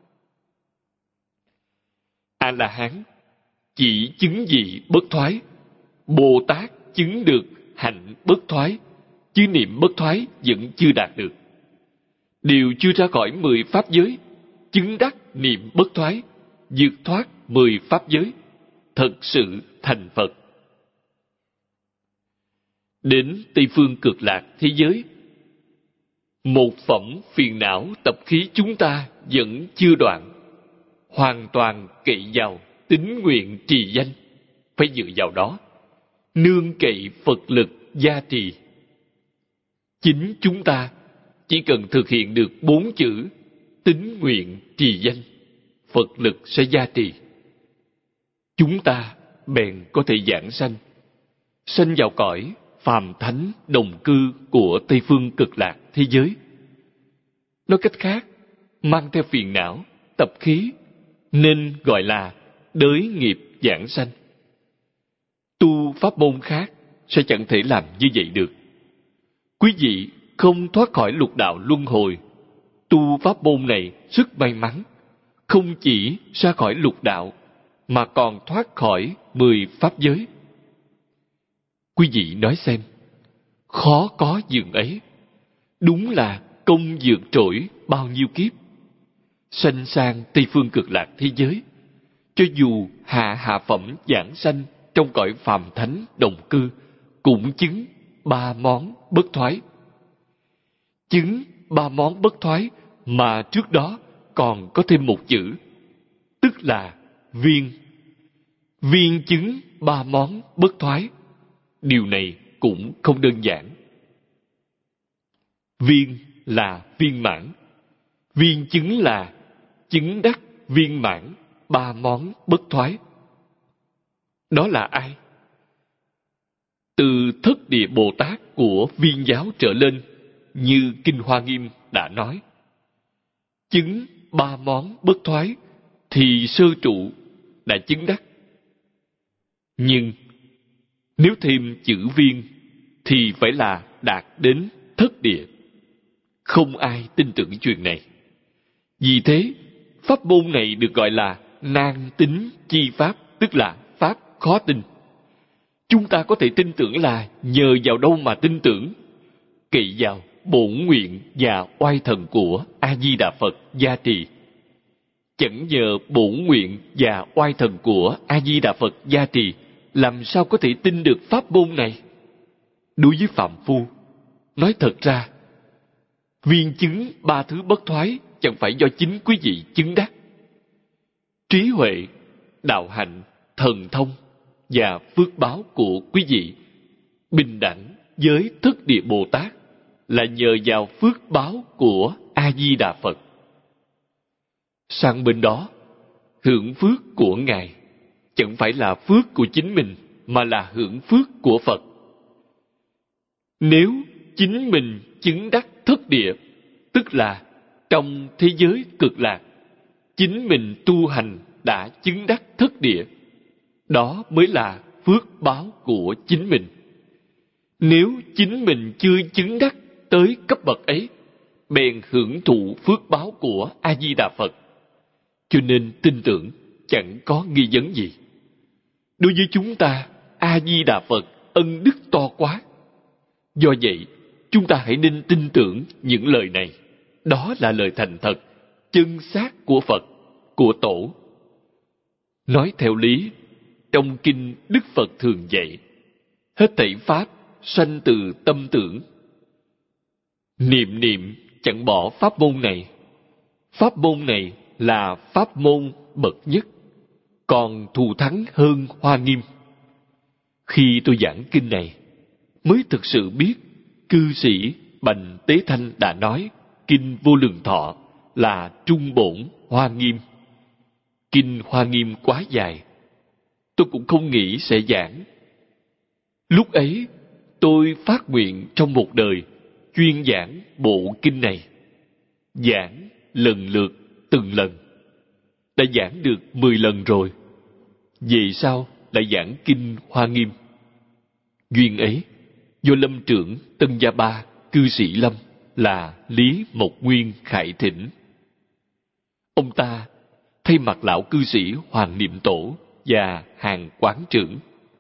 A-la-hán chỉ chứng vị bất thoái, Bồ Tát chứng được hạnh bất thoái, chứ niệm bất thoái vẫn chưa đạt được. Đều chưa ra khỏi mười pháp giới, chứng đắc niệm bất thoái, vượt thoát mười pháp giới, thật sự thành Phật. Đến Tây phương cực lạc thế giới, một phẩm phiền não tập khí chúng ta vẫn chưa đoạn, hoàn toàn cậy vào tín nguyện trì danh, phải dựa vào đó, nương cậy Phật lực gia trì. Chính chúng ta chỉ cần thực hiện được bốn chữ tín nguyện trì danh, Phật lực sẽ gia trì. Chúng ta bèn có thể giảng sanh, sanh vào cõi phàm thánh đồng cư của Tây phương cực lạc thế giới. Nói cách khác, mang theo phiền não, tập khí, nên gọi là đới nghiệp giảng sanh. Tu pháp môn khác sẽ chẳng thể làm như vậy được. Quý vị không thoát khỏi lục đạo luân hồi, tu pháp môn này rất may mắn, không chỉ ra khỏi lục đạo, mà còn thoát khỏi mười pháp giới. Quý vị nói xem, khó có dường ấy, đúng là công vượt trội bao nhiêu kiếp. Sanh sang Tây phương cực lạc thế giới, cho dù hạ hạ phẩm giảng sanh trong cõi phàm thánh đồng cư, cũng chứng ba món bất thoái. Chứng ba món bất thoái mà trước đó còn có thêm một chữ, tức là viên. Viên chứng ba món bất thoái. Điều này cũng không đơn giản. Viên là viên mãn. Viên chứng là chứng đắc viên mãn ba món bất thoái. Đó là ai? Từ thất địa Bồ Tát của viên giáo trở lên, như Kinh Hoa Nghiêm đã nói, chứng ba món bất thoái thì sơ trụ đã chứng đắc. Nhưng nếu thêm chữ viên thì phải là đạt đến thất địa. Không ai tin tưởng chuyện này. Vì thế, pháp môn này được gọi là nan tín chi pháp, tức là pháp khó tin. Chúng ta có thể tin tưởng là nhờ vào đâu mà tin tưởng? Cậy vào bổn nguyện và oai thần của A Di Đà Phật gia trì. Chẳng nhờ bổn nguyện và oai thần của A Di Đà Phật gia trì, làm sao có thể tin được pháp môn này? Đối với phạm phu, nói thật ra, viên chứng ba thứ bất thoái chẳng phải do chính quý vị chứng đắc. Trí huệ, đạo hạnh, thần thông và phước báo của quý vị bình đẳng với thất địa Bồ Tát là nhờ vào phước báo của A Di Đà Phật. Sang bên đó, hưởng phước của Ngài chẳng phải là phước của chính mình, mà là hưởng phước của Phật. Nếu chính mình chứng đắc thất địa, tức là trong thế giới cực lạc, chính mình tu hành đã chứng đắc thất địa, đó mới là phước báo của chính mình. Nếu chính mình chưa chứng đắc tới cấp bậc ấy, bèn hưởng thụ phước báo của A Di Đà Phật. Cho nên tin tưởng chẳng có nghi vấn gì. Đối với chúng ta, A Di Đà Phật ân đức to quá. Do vậy, chúng ta hãy nên tin tưởng những lời này. Đó là lời thành thật, chân xác của Phật, của Tổ. Nói theo lý, trong kinh Đức Phật thường dạy, hết thảy pháp sanh từ tâm tưởng. Niệm niệm chẳng bỏ pháp môn này. Pháp môn này là pháp môn bậc nhất, còn thù thắng hơn Hoa Nghiêm. Khi tôi giảng kinh này, mới thực sự biết cư sĩ Bành Tế Thanh đã nói kinh Vô Lượng Thọ là trung bổn Hoa Nghiêm. Kinh Hoa Nghiêm quá dài, tôi cũng không nghĩ sẽ giảng. Lúc ấy, tôi phát nguyện trong một đời chuyên giảng bộ kinh này. Giảng lần lượt từng lần. Đã giảng được mười lần rồi. Về sau lại giảng kinh Hoa Nghiêm. Duyên ấy, do lâm trưởng Tân Gia Ba, cư sĩ Lâm là Lý Mộc Nguyên khải thỉnh. Ông ta thay mặt lão cư sĩ Hoàng Niệm Tổ và Hàng Quán Trưởng.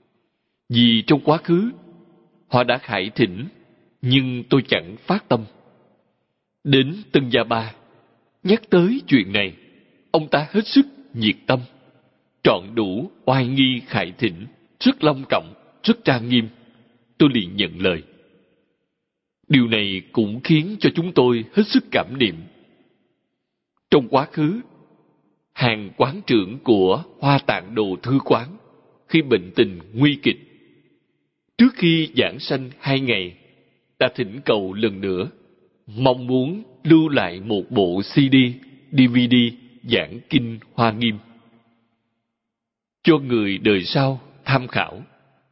Vì trong quá khứ, họ đã khải thỉnh, nhưng tôi chẳng phát tâm. Đến Tân Gia Ba, nhắc tới chuyện này, ông ta hết sức nhiệt tâm, trọn đủ oai nghi khải thỉnh, rất long trọng, rất trang nghiêm. Tôi liền nhận lời. Điều này cũng khiến cho chúng tôi hết sức cảm niệm. Trong quá khứ, Hàng Quán Trưởng của Hoa Tạng Đồ Thư Quán, khi bệnh tình nguy kịch, trước khi giảng sanh hai ngày, đã thỉnh cầu lần nữa, mong muốn lưu lại một bộ xê đê, đê vê đê giảng kinh Hoa Nghiêm, cho người đời sau tham khảo.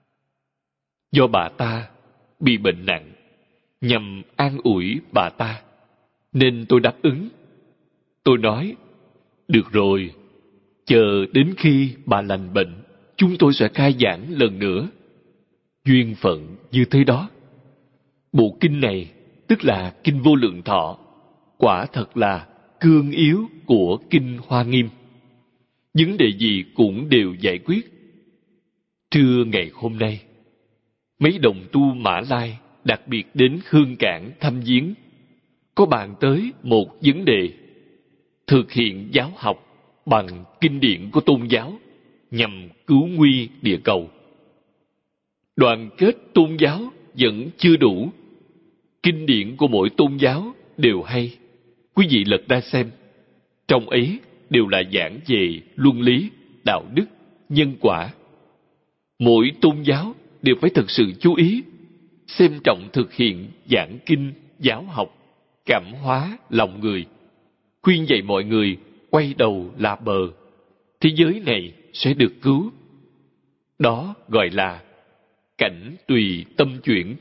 Do bà ta bị bệnh nặng, nhằm an ủi bà ta, nên tôi đáp ứng. Tôi nói, được rồi, chờ đến khi bà lành bệnh, chúng tôi sẽ khai giảng lần nữa. Duyên phận như thế đó. Bộ kinh này, tức là kinh Vô Lượng Thọ, quả thật là cương yếu của kinh Hoa Nghiêm. Vấn đề gì cũng đều giải quyết. Trưa ngày hôm nay, mấy đồng tu Mã Lai đặc biệt đến Hương Cảng thăm viếng, có bàn tới một vấn đề: thực hiện giáo học bằng kinh điển của tôn giáo nhằm cứu nguy địa cầu. Đoàn kết tôn giáo vẫn chưa đủ. Kinh điển của mỗi tôn giáo đều hay. Quý vị lật ra xem. Trong ấy đều là giảng về luân lý, đạo đức, nhân quả. Mỗi tôn giáo đều phải thực sự chú ý, xem trọng thực hiện giảng kinh, giáo học, cảm hóa lòng người, khuyên dạy mọi người quay đầu là bờ, thế giới này sẽ được cứu. Đó gọi là cảnh tùy tâm chuyển.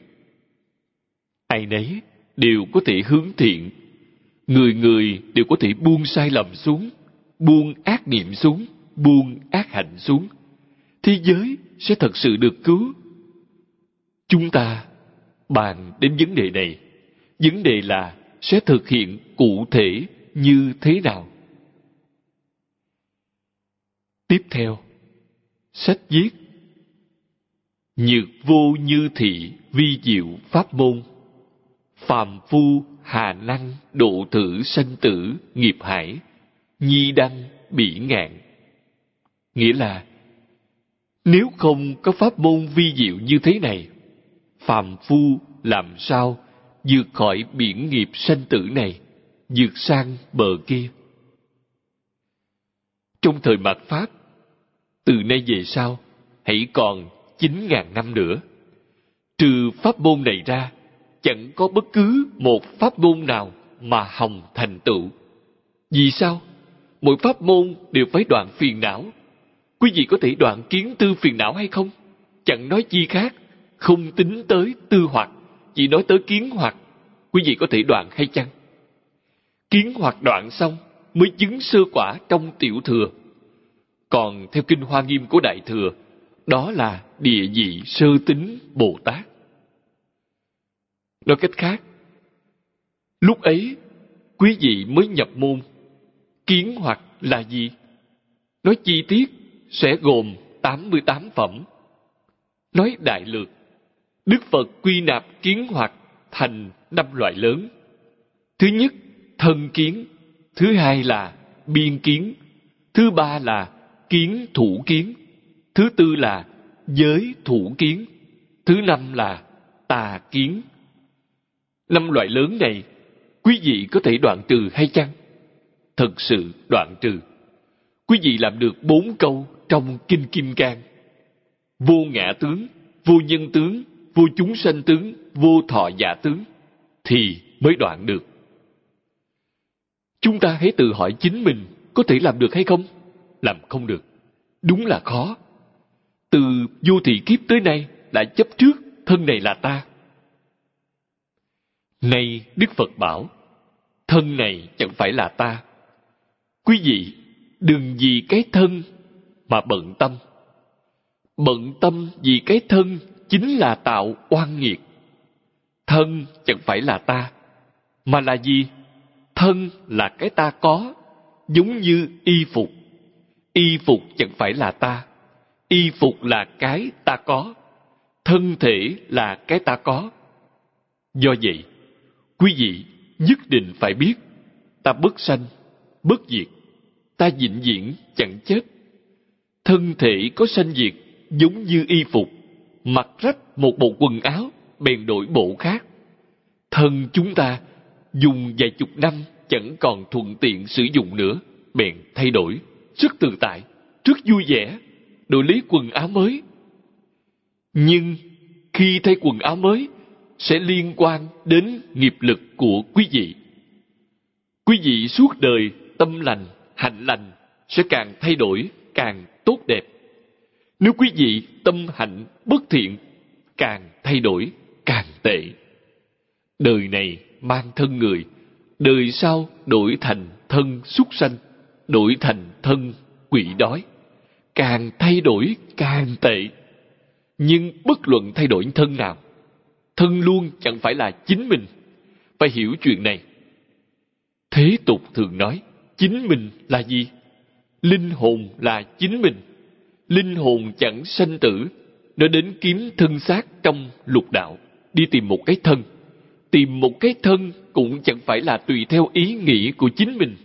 Ai nấy đều có thể hướng thiện, người người đều có thể buông sai lầm xuống, buông ác niệm xuống, buông ác hạnh xuống. Thế giới sẽ thật sự được cứu. Chúng ta bàn đến vấn đề này. Vấn đề là sẽ thực hiện cụ thể như thế nào? Tiếp theo, sách viết Nhược vô như thị vi diệu pháp môn, phàm phu hà năng độ thử sanh tử nghiệp hải, nhi đăng bỉ ngạn. Nghĩa là, nếu không có pháp môn vi diệu như thế này, phàm phu làm sao vượt khỏi biển nghiệp sanh tử này, vượt sang bờ kia. Trong thời mạt Pháp, từ nay về sau, hãy còn chín ngàn năm nữa. Trừ pháp môn này ra, chẳng có bất cứ một pháp môn nào mà hòng thành tựu. Vì sao? Mỗi pháp môn đều phải đoạn phiền não. Quý vị có thể đoạn kiến tư phiền não hay không? Chẳng nói chi khác, không tính tới tư hoặc chỉ nói tới kiến hoặc, quý vị có thể đoạn hay chăng? Kiến hoặc đoạn xong mới chứng sơ quả trong tiểu thừa. Còn theo Kinh Hoa Nghiêm của Đại Thừa, đó là địa vị sơ tính Bồ Tát. Nói cách khác, lúc ấy quý vị mới nhập môn. Kiến hoặc là gì? Nói chi tiết sẽ gồm tám mươi tám phẩm. Nói đại lược, Đức Phật quy nạp kiến hoặc thành năm loại lớn. Thứ nhất, thân kiến. Thứ hai là biên kiến. Thứ ba là kiến thủ kiến. Thứ tư là giới thủ kiến. Thứ năm là tà kiến. Năm loại lớn này, quý vị có thể đoạn trừ hay chăng? Thật sự đoạn trừ. Quý vị làm được bốn câu trong Kinh Kim Cang: vô ngã tướng, vô nhân tướng, vô chúng sanh tướng, vô thọ giả tướng, thì mới đoạn được. Chúng ta hãy tự hỏi chính mình có thể làm được hay không? Làm không được. Đúng là khó. Từ vô thị kiếp tới nay đã chấp trước thân này là ta. Nay Đức Phật bảo, thân này chẳng phải là ta. Quý vị đừng vì cái thân mà bận tâm. Bận tâm vì cái thân chính là tạo oan nghiệt. Thân chẳng phải là ta, mà là gì? Thân là cái ta có, giống như y phục. Y phục chẳng phải là ta, y phục là cái ta có. Thân thể là cái ta có. Do vậy, quý vị nhất định phải biết, ta bất sanh, bất diệt, ta vĩnh viễn chẳng chết. Thân thể có sanh diệt giống như y phục, mặc rách một bộ quần áo, bèn đổi bộ khác. Thân chúng ta dùng vài chục năm chẳng còn thuận tiện sử dụng nữa, bèn thay đổi, rất tự tại, rất vui vẻ, đổi lấy quần áo mới. Nhưng khi thay quần áo mới, sẽ liên quan đến nghiệp lực của quý vị. Quý vị suốt đời tâm lành, hạnh lành sẽ càng thay đổi, càng tốt đẹp. Nếu quý vị tâm hạnh bất thiện, càng thay đổi, càng tệ. Đời này mang thân người, đời sau đổi thành thân súc sanh, đổi thành thân quỷ đói. Càng thay đổi, càng tệ. Nhưng bất luận thay đổi thân nào, thân luôn chẳng phải là chính mình. Phải hiểu chuyện này. Thế tục thường nói, chính mình là gì? Linh hồn là chính mình. Linh hồn chẳng sanh tử. Nó đến kiếm thân xác trong lục đạo, đi tìm một cái thân. Tìm một cái thân cũng chẳng phải là tùy theo ý nghĩ của chính mình.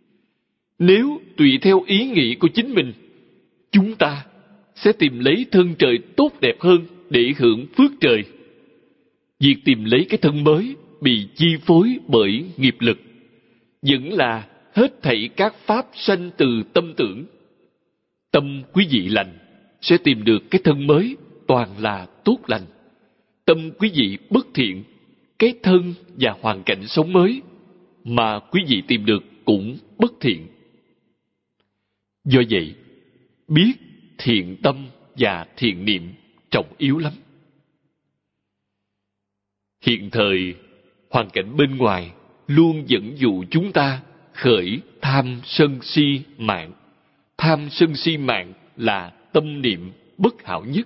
Nếu tùy theo ý nghĩ của chính mình, chúng ta sẽ tìm lấy thân trời tốt đẹp hơn để hưởng phước trời. Việc tìm lấy cái thân mới bị chi phối bởi nghiệp lực, vẫn là hết thảy các pháp sanh từ tâm tưởng. Tâm quý vị lành, sẽ tìm được cái thân mới toàn là tốt lành. Tâm quý vị bất thiện, cái thân và hoàn cảnh sống mới mà quý vị tìm được cũng bất thiện. Do vậy, biết thiện tâm và thiện niệm trọng yếu lắm. Hiện thời, hoàn cảnh bên ngoài luôn dẫn dụ chúng ta khởi tham sân si mạng. Tham sân si mạng là tâm niệm bất hảo nhất.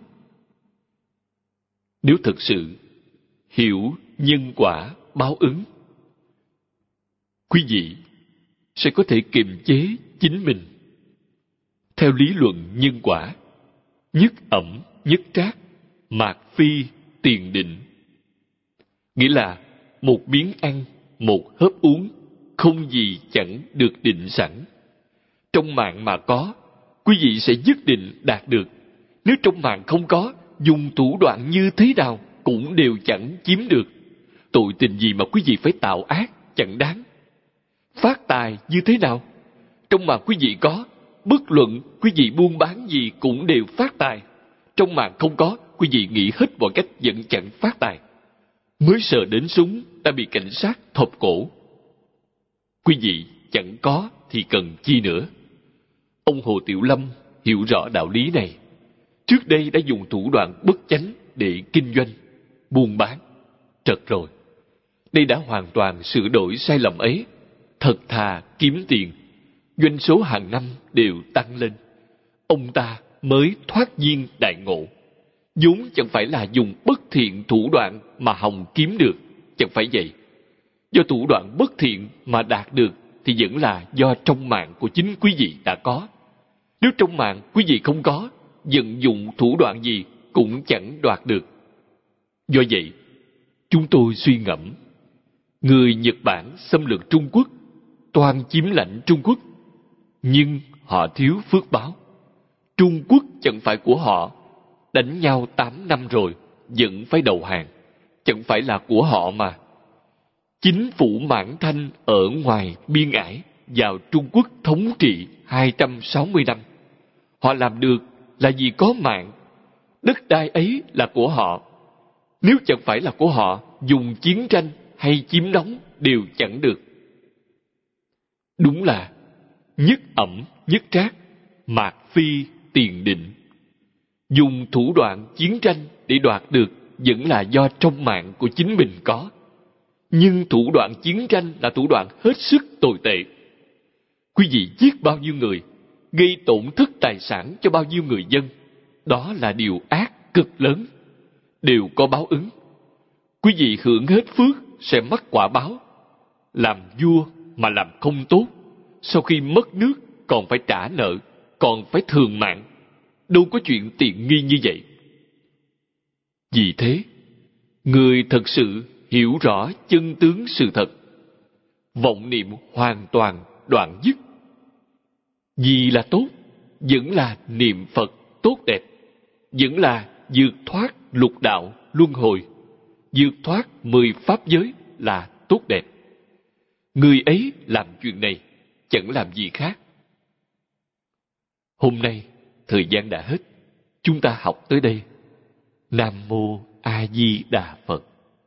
Nếu thực sự hiểu nhân quả báo ứng, quý vị sẽ có thể kiềm chế chính mình. Theo lý luận nhân quả, nhất ẩm nhất trác, mạt phi tiền định. Nghĩa là một miếng ăn, một hớp uống, không gì chẳng được định sẵn. Trong mạng mà có, quý vị sẽ nhất định đạt được. Nếu trong mạng không có, dùng thủ đoạn như thế nào cũng đều chẳng chiếm được. Tội tình gì mà quý vị phải tạo ác, chẳng đáng. Phát tài như thế nào? Trong mạng quý vị có, bất luận quý vị buôn bán gì cũng đều phát tài. Trong mạng không có, quý vị nghĩ hết mọi cách vẫn chẳng phát tài. Mới sờ đến súng đã bị cảnh sát thộp cổ. Quý vị chẳng có thì cần chi nữa. Ông Hồ Tiểu Lâm hiểu rõ đạo lý này. Trước đây đã dùng thủ đoạn bất chánh để kinh doanh, buôn bán. Trật rồi. Đây đã hoàn toàn sửa đổi sai lầm ấy. Thật thà kiếm tiền, doanh số hàng năm đều tăng lên. Ông ta mới thoát nhiên đại ngộ. vốn chẳng phải là dùng bất thiện thủ đoạn mà hòng kiếm được, chẳng phải vậy. Do thủ đoạn bất thiện mà đạt được thì vẫn là do trong mạng của chính quý vị đã có. Nếu trong mạng quý vị không có, vận dụng thủ đoạn gì cũng chẳng đoạt được. Do vậy, chúng tôi suy ngẫm, người Nhật Bản xâm lược Trung Quốc, toàn chiếm lãnh Trung Quốc, nhưng họ thiếu phước báo. Trung Quốc chẳng phải của họ, đánh nhau tám năm rồi, vẫn phải đầu hàng, chẳng phải là của họ mà. Chính phủ Mãn Thanh ở ngoài biên ải vào Trung Quốc thống trị hai trăm sáu mươi năm. Họ làm được là vì có mạng. Đất đai ấy là của họ. Nếu chẳng phải là của họ, dùng chiến tranh hay chiếm đóng đều chẳng được. Đúng là nhất ẩm nhất trác, mạt phi tiền định. Dùng thủ đoạn chiến tranh để đoạt được vẫn là do trong mạng của chính mình có. Nhưng thủ đoạn chiến tranh là thủ đoạn hết sức tồi tệ. Quý vị giết bao nhiêu người, gây tổn thất tài sản cho bao nhiêu người dân, đó là điều ác cực lớn, đều có báo ứng. Quý vị hưởng hết phước sẽ mắc quả báo. Làm vua mà làm không tốt, sau khi mất nước còn phải trả nợ, còn phải thường mạng. Đâu có chuyện tiện nghi như vậy. Vì thế, người thật sự hiểu rõ chân tướng sự thật, vọng niệm hoàn toàn đoạn dứt. Vì là tốt, vẫn là niệm Phật tốt đẹp, vẫn là vượt thoát lục đạo luân hồi, vượt thoát mười pháp giới là tốt đẹp. Người ấy làm chuyện này, chẳng làm gì khác. Hôm nay, thời gian đã hết. Chúng ta học tới đây. Nam Mô A Di Đà Phật.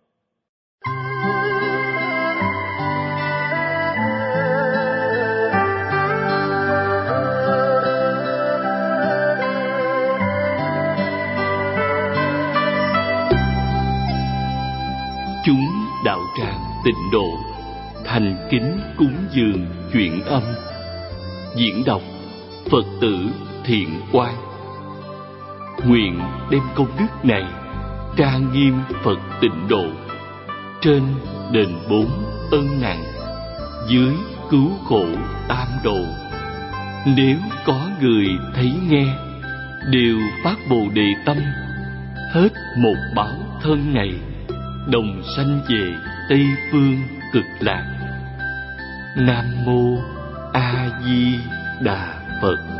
Chúng đạo tràng Tịnh Độ thành kính cúng dường chuyện âm. Diễn đọc Phật tử Thiện Quang. Nguyện đem công đức này trang nghiêm Phật Tịnh Độ, trên đền bốn ân nặng, dưới cứu khổ tam độ. Nếu có người thấy nghe, đều phát Bồ Đề tâm, hết một báo thân này, đồng sanh về Tây Phương Cực Lạc. Nam Mô A Di Đà Phật.